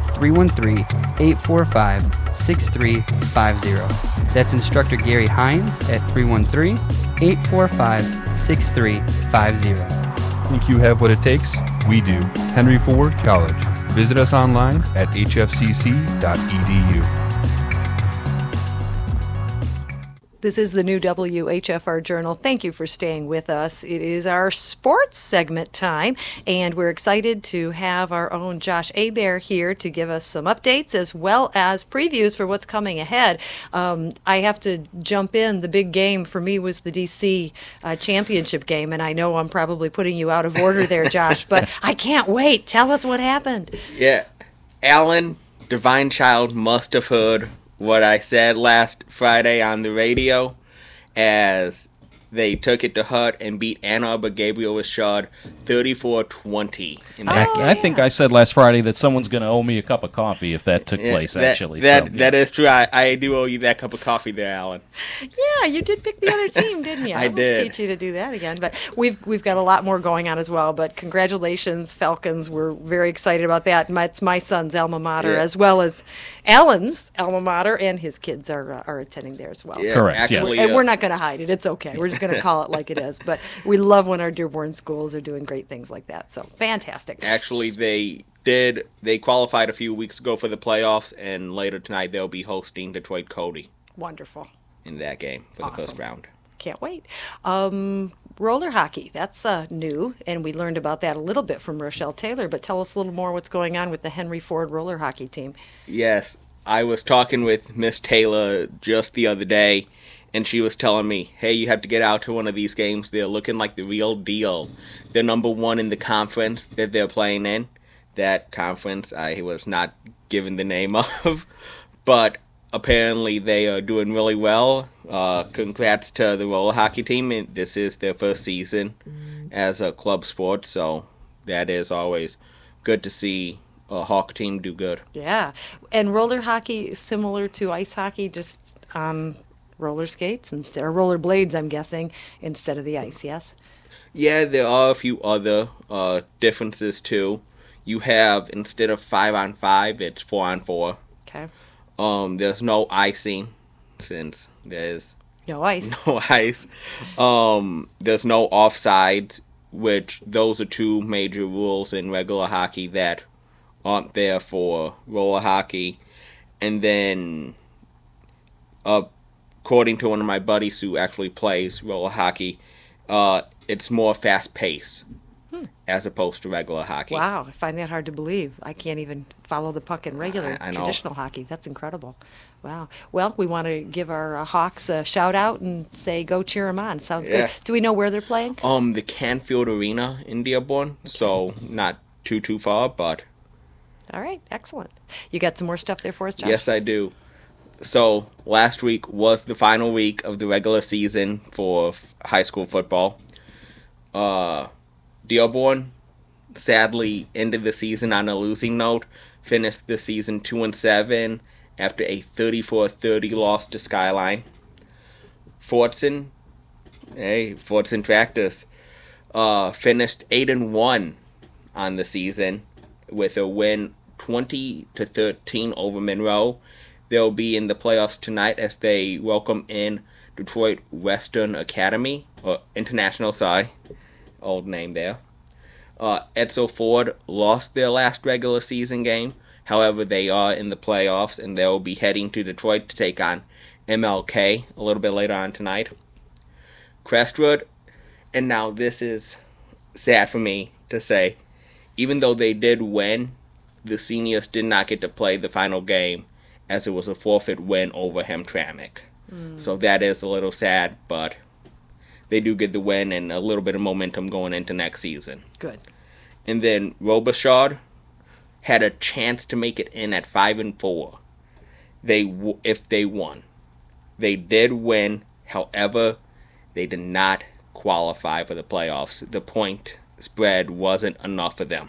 313-845-6350. That's Instructor Gary Hines at 313-845-6350. Think you have what it takes? We do. Henry Ford College. Visit us online at hfcc.edu. This is the new WHFR Journal. Thank you for staying with us. It is our sports segment time, and we're excited to have our own Josh Hebert here to give us some updates as well as previews for what's coming ahead. I have to jump in. The big game for me was the DC championship game, and I know I'm probably putting you out of order there, Josh, but I can't wait. Tell us what happened. Yeah, Alan, Divine Child must have heard what I said last Friday on the radio, as they took it to Hut and beat Ann Arbor Gabriel Rashad 34-20 in that game. I think I said last Friday that someone's going to owe me a cup of coffee if that took place, actually. That is true. I do owe you that cup of coffee there, Alan. Yeah, you did pick the other team, didn't you? I did. I'll teach you to do that again. But we've got a lot more going on as well. But congratulations, Falcons. We're very excited about that. It's my son's alma mater, as well as Alan's alma mater, and his kids are attending there as well. Yeah, correct, actually, and we're not going to hide it. It's okay. We're just going to call it like it is. But we love when our Dearborn schools are doing great things like that. So fantastic. Actually, they qualified a few weeks ago for the playoffs, and later tonight they'll be hosting Detroit Cody. Wonderful. In that game for the first round. Can't wait. Roller hockey, that's new, and we learned about that a little bit from Rochelle Taylor, but tell us a little more what's going on with the Henry Ford roller hockey team. Yes, I was talking with Miss Taylor just the other day, and she was telling me, hey, you have to get out to one of these games. They're looking like the real deal. They're number one in the conference that they're playing in. that conference. I was not given the name of, but apparently they are doing really well. Congrats to the roller hockey team. This is their first season as a club sport, so that is always good to see a hockey team do good. Yeah, and roller hockey is similar to ice hockey, just on roller skates or roller blades, I'm guessing, instead of the ice, yes? Yeah, there are a few other differences too. You have, instead of 5-on-5, it's 4-on-4. Okay. There's no icing, since there's no ice. No ice. There's no offsides, which those are two major rules in regular hockey that aren't there for roller hockey. And then, according to one of my buddies who actually plays roller hockey, it's more fast-paced as opposed to regular hockey. Wow, I find that hard to believe. I can't even follow the puck in regular traditional hockey. That's incredible. Wow. Well, we want to give our Hawks a shout-out and say go cheer them on. Sounds good. Do we know where they're playing? The Canfield Arena in Dearborn, so not too far, but... All right, excellent. You got some more stuff there for us, Josh? Yes, I do. So, last week was the final week of the regular season for high school football. Dearborn sadly ended the season on a losing note, finished the season 2-7 after a 34-30 loss to Skyline. Fordson Tractors, finished 8-1 on the season with a win 20-13 over Monroe. They'll be in the playoffs tonight as they welcome in Detroit Western Academy, or International, sorry. Old name there. Edsel Ford lost their last regular season game. However, they are in the playoffs, and they'll be heading to Detroit to take on MLK a little bit later on tonight. Crestwood, and now this is sad for me to say, even though they did win, the seniors did not get to play the final game as it was a forfeit win over Hamtramck. So that is a little sad, but they do get the win and a little bit of momentum going into next season. Good. And then Robichaud had a chance to make it in at 5-4. If they won. They did win, however, they did not qualify for the playoffs. The point spread wasn't enough for them.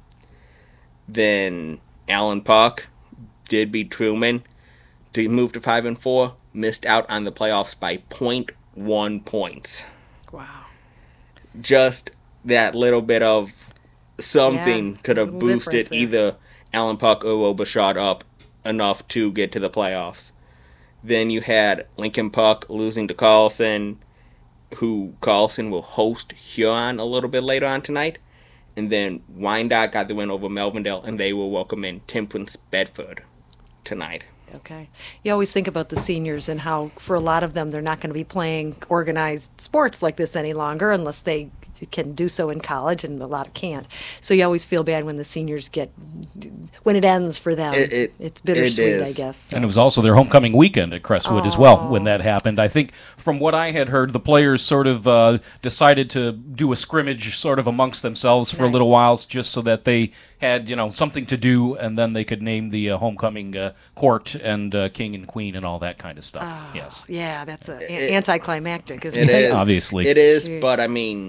Then Allen Park did beat Truman to move to 5-4, missed out on the playoffs by 0.1 points. Wow. Just that little bit of something could have boosted either Allen Park or Robichaud up enough to get to the playoffs. Then you had Lincoln Park losing to Carlson, who Carlson will host Huron a little bit later on tonight. And then Wyandotte got the win over Melvindale, and they will welcome in Temperance Bedford tonight. Okay. You always think about the seniors and how, for a lot of them, they're not going to be playing organized sports like this any longer unless they can do so in college, and a lot can't. So you always feel bad when the seniors when it ends for them. It's bittersweet, I guess. So. And it was also their homecoming weekend at Crestwood as well when that happened. I think from what I had heard, the players sort of decided to do a scrimmage sort of amongst themselves for a little while, just so that they had something to do, and then they could name the homecoming court and king and queen and all that kind of stuff. Yes. Yeah, that's anticlimactic, isn't it? Is. Obviously. It is, but I mean,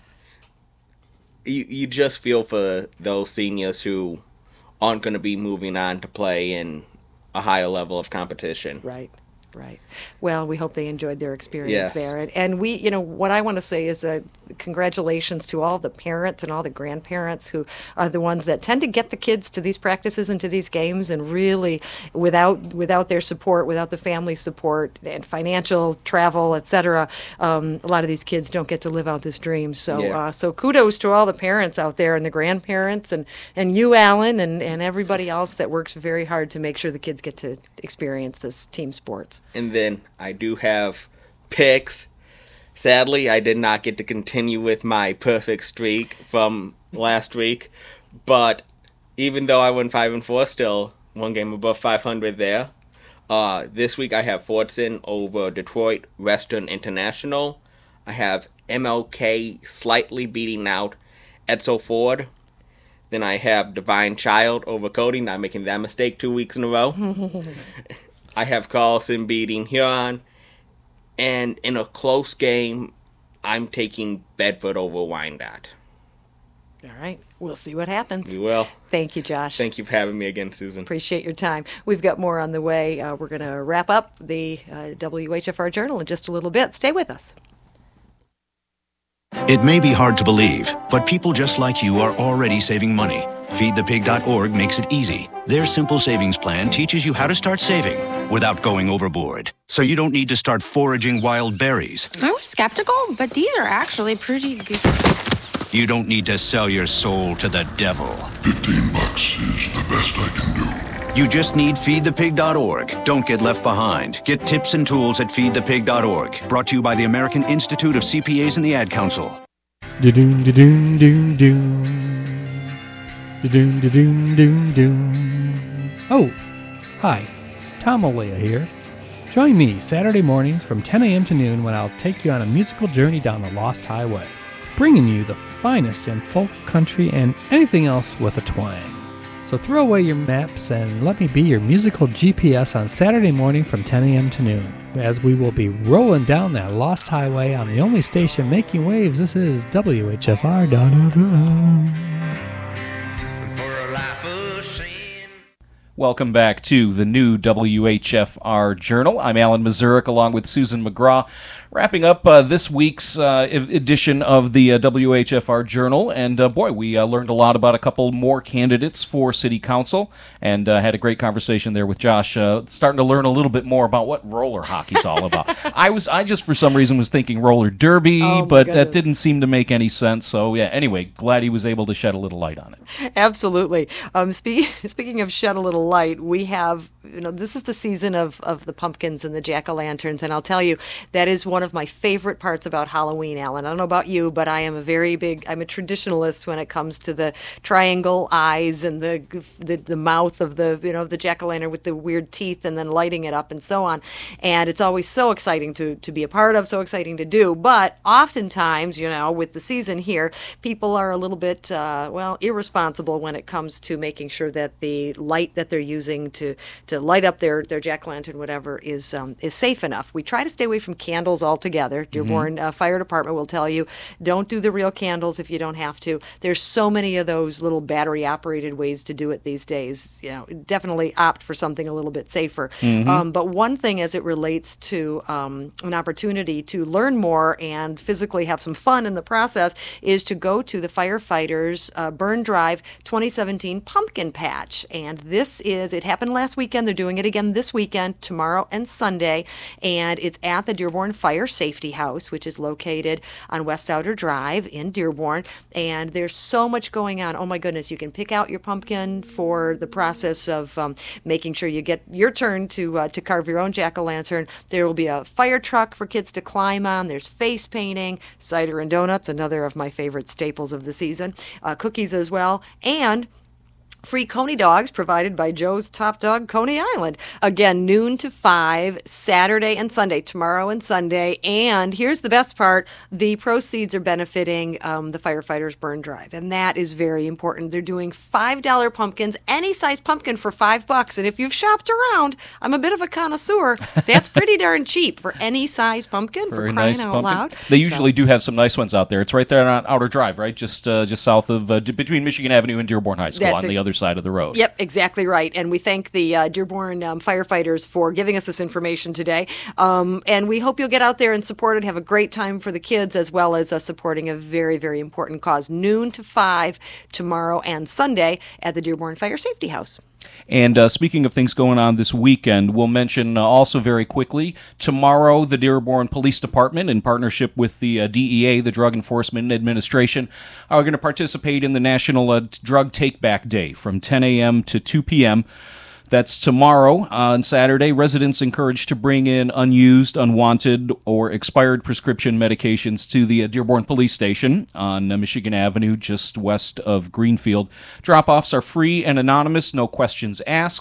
you just feel for those seniors who aren't going to be moving on to play in a higher level of competition. Right. Well, we hope they enjoyed their experience there. And we, what I want to say is congratulations to all the parents and all the grandparents who are the ones that tend to get the kids to these practices and to these games, and really without their support, without the family support and financial travel, etc., a lot of these kids don't get to live out this dream. So so kudos to all the parents out there and the grandparents and you, Alan, and everybody else that works very hard to make sure the kids get to experience this team sports. And then I do have picks. Sadly, I did not get to continue with my perfect streak from last week. But even though I went 5-4, still one game above 500 there. This week I have Fordson over Detroit Western International. I have MLK slightly beating out Edsel Ford. Then I have Divine Child overcoding, not making that mistake 2 weeks in a row. I have Carlson beating Huron. And in a close game, I'm taking Bedford over Wyandotte. All right. We'll see what happens. We will. Thank you, Josh. Thank you for having me again, Susan. Appreciate your time. We've got more on the way. We're going to wrap up the WHFR Journal in just a little bit. Stay with us. It may be hard to believe, but people just like you are already saving money. FeedThePig.org makes it easy. Their simple savings plan teaches you how to start saving without going overboard. So you don't need to start foraging wild berries. I was skeptical, but these are actually pretty good. You don't need to sell your soul to the devil. $15 is the best I can do. You just need FeedThePig.org. Don't get left behind. Get tips and tools at FeedThePig.org. Brought to you by the American Institute of CPAs and the Ad Council. Da-doom, da-doom, doom, doom. Da-doom, da-doom, doom, doom. Oh, hi. Tom Olea here. Join me Saturday mornings from 10 a.m. to noon when I'll take you on a musical journey down the Lost Highway, bringing you the finest in folk, country, and anything else with a twang. So throw away your maps and let me be your musical GPS on Saturday morning from 10 a.m. to noon, as we will be rolling down that Lost Highway on the only station making waves. This is WHFR. Welcome back to the new WHFR Journal. I'm Alan Mazurek along with Susan McGraw, wrapping up this week's edition of the WHFR Journal. And boy, we learned a lot about a couple more candidates for City Council, and had a great conversation there with Josh, starting to learn a little bit more about what roller hockey's all about. I just for some reason was thinking roller derby, but that didn't seem to make any sense. So yeah, anyway, glad he was able to shed a little light on it. Absolutely. Speaking of shed a little light, we have, this is the season of the pumpkins and the jack-o'-lanterns, and I'll tell you, that is one of my favorite parts about Halloween, Alan. I don't know about you, but I'm a traditionalist when it comes to the triangle eyes and the mouth of the jack-o'-lantern with the weird teeth and then lighting it up and so on. And it's always so exciting to be a part of, so exciting to do. But oftentimes, with the season here, people are a little bit, irresponsible when it comes to making sure that the light that they're using to light up their jack-o'-lantern, whatever, is safe enough. We try to stay away from candles altogether. Dearborn Fire Department will tell you, don't do the real candles if you don't have to. There's so many of those little battery-operated ways to do it these days. Definitely opt for something a little bit safer. But one thing as it relates to an opportunity to learn more and physically have some fun in the process is to go to the Firefighters Burn Drive 2017 Pumpkin Patch. And it happened last weekend. They're doing it again this weekend, tomorrow and Sunday. And it's at the Dearborn Fire Safety House, which is located on West Outer Drive in Dearborn. And there's so much going on. Oh my goodness, you can pick out your pumpkin for the process of making sure you get your turn to carve your own jack-o'-lantern. There will be a fire truck for kids to climb on. There's face painting, cider and donuts, another of my favorite staples of the season, cookies as well, and free Coney dogs provided by Joe's Top Dog Coney Island. Again, noon to 5, Saturday and Sunday, tomorrow and Sunday. And here's the best part. The proceeds are benefiting the Firefighters Burn Drive. And that is very important. They're doing $5 pumpkins, any size pumpkin for $5. And if you've shopped around, I'm a bit of a connoisseur. That's pretty darn cheap for any size pumpkin, for crying nice out loud. They usually do have some nice ones out there. It's right there on Outer Drive, right? Just south of, between Michigan Avenue and Dearborn High School on the other side of the road. Yep, exactly right. And we thank the Dearborn firefighters for giving us this information today. And we hope you'll get out there and support it, have a great time for the kids, as well as supporting a very, very important cause. Noon to 5 tomorrow and Sunday at the Dearborn Fire Safety House. And speaking of things going on this weekend, we'll mention also very quickly, tomorrow the Dearborn Police Department, in partnership with the DEA, the Drug Enforcement Administration, are going to participate in the National Drug Take-Back Day from 10 a.m. to 2 p.m. That's tomorrow. On Saturday, residents encouraged to bring in unused, unwanted, or expired prescription medications to the Dearborn Police Station on Michigan Avenue, just west of Greenfield. Drop-offs are free and anonymous, no questions asked.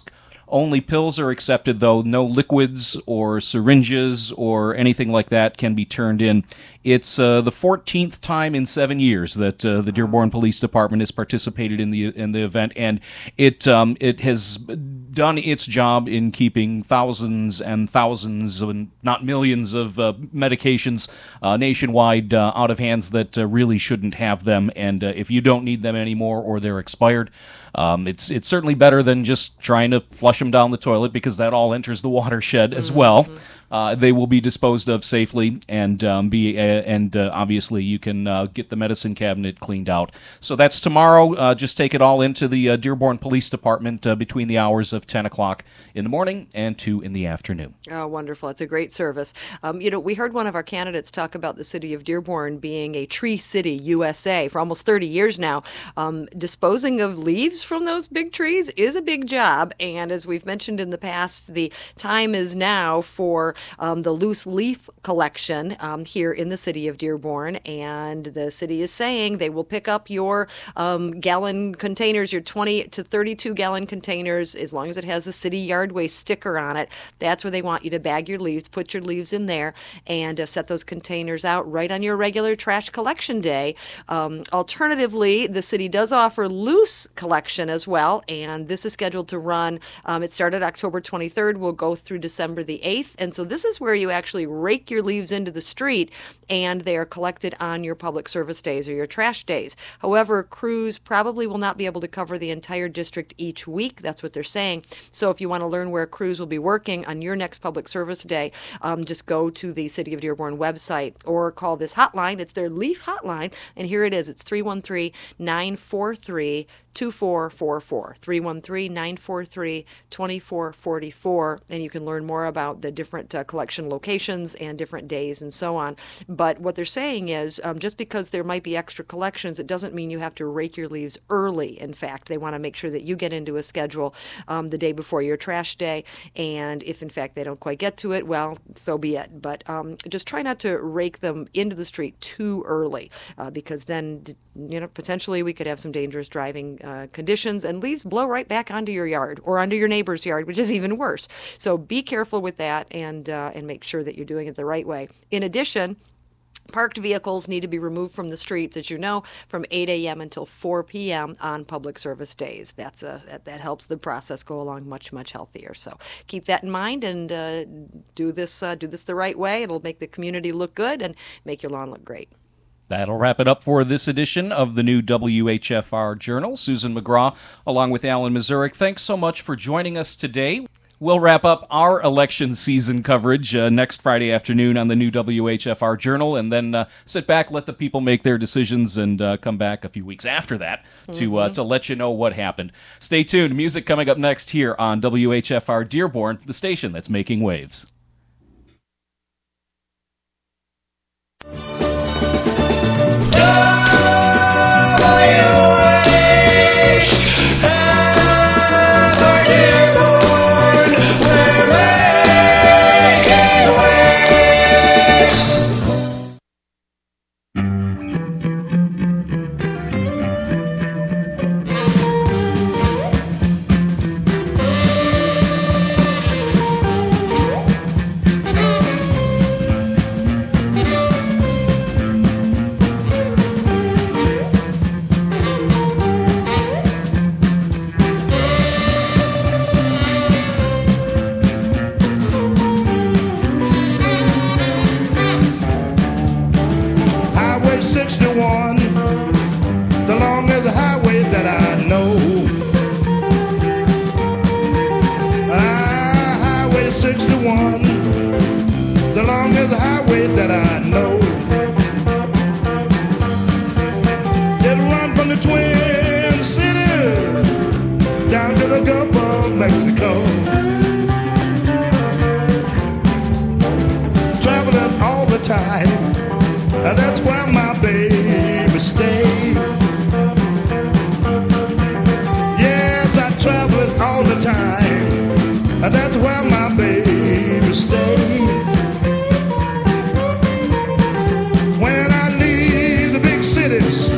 Only pills are accepted, though. No liquids or syringes or anything like that can be turned in. It's the 14th time in 7 years that the Dearborn Police Department has participated in the event, and it has done its job in keeping thousands and thousands, not millions, of medications nationwide out of hands that really shouldn't have them. And if you don't need them anymore or they're expired, it's certainly better than just trying to flush them down the toilet, because that all enters the watershed as well. They will be disposed of safely, and obviously you can get the medicine cabinet cleaned out. So that's tomorrow. Just take it all into the Dearborn Police Department between the hours of 10 o'clock in the morning and 2 in the afternoon. Oh, wonderful. It's a great service. We heard one of our candidates talk about the city of Dearborn being a tree city, USA, for almost 30 years now. Disposing of leaves from those big trees is a big job, and as we've mentioned in the past, the time is now for the loose leaf collection here in the city of Dearborn, and the city is saying they will pick up your gallon containers, your 20 to 32 gallon containers, as long as it has the city yard waste sticker on it. That's where they want you to bag your leaves, put your leaves in there, and set those containers out right on your regular trash collection day. Alternatively, the city does offer loose collection as well, and this is scheduled to run. It started October 23rd, will go through December the 8th, and so this is where you actually rake your leaves into the street, and they are collected on your public service days or your trash days. However, crews probably will not be able to cover the entire district each week. That's what they're saying. So if you want to learn where crews will be working on your next public service day, just go to the City of Dearborn website or call this hotline. It's their leaf hotline, and here it is. It's 313-943-2444, 313-943-2444, and you can learn more about the different collection locations and different days and so on. But what they're saying is just because there might be extra collections, it doesn't mean you have to rake your leaves early. In fact, they want to make sure that you get into a schedule the day before your trash day, and if in fact they don't quite get to it, well, so be it. But just try not to rake them into the street too early, because then potentially we could have some dangerous driving conditions, and leaves blow right back onto your yard or onto your neighbor's yard, which is even worse. So be careful with that, and make sure that you're doing it the right way. In addition, parked vehicles need to be removed from the streets, as you know, from 8 a.m. until 4 p.m. on public service days. That helps the process go along much, much healthier. So keep that in mind, and do this the right way. It'll make the community look good and make your lawn look great. That'll wrap it up for this edition of the new WHFR Journal. Susan McGraw, along with Alan Mazurek, thanks so much for joining us today. We'll wrap up our election season coverage next Friday afternoon on the new WHFR Journal, and then sit back, let the people make their decisions, and come back a few weeks after that to let you know what happened. Stay tuned. Music coming up next here on WHFR Dearborn, the station that's making waves. Mexico. Traveling all the time, that's where my baby stayed. Yes, I traveled all the time, that's where my baby stayed. When I leave the big cities,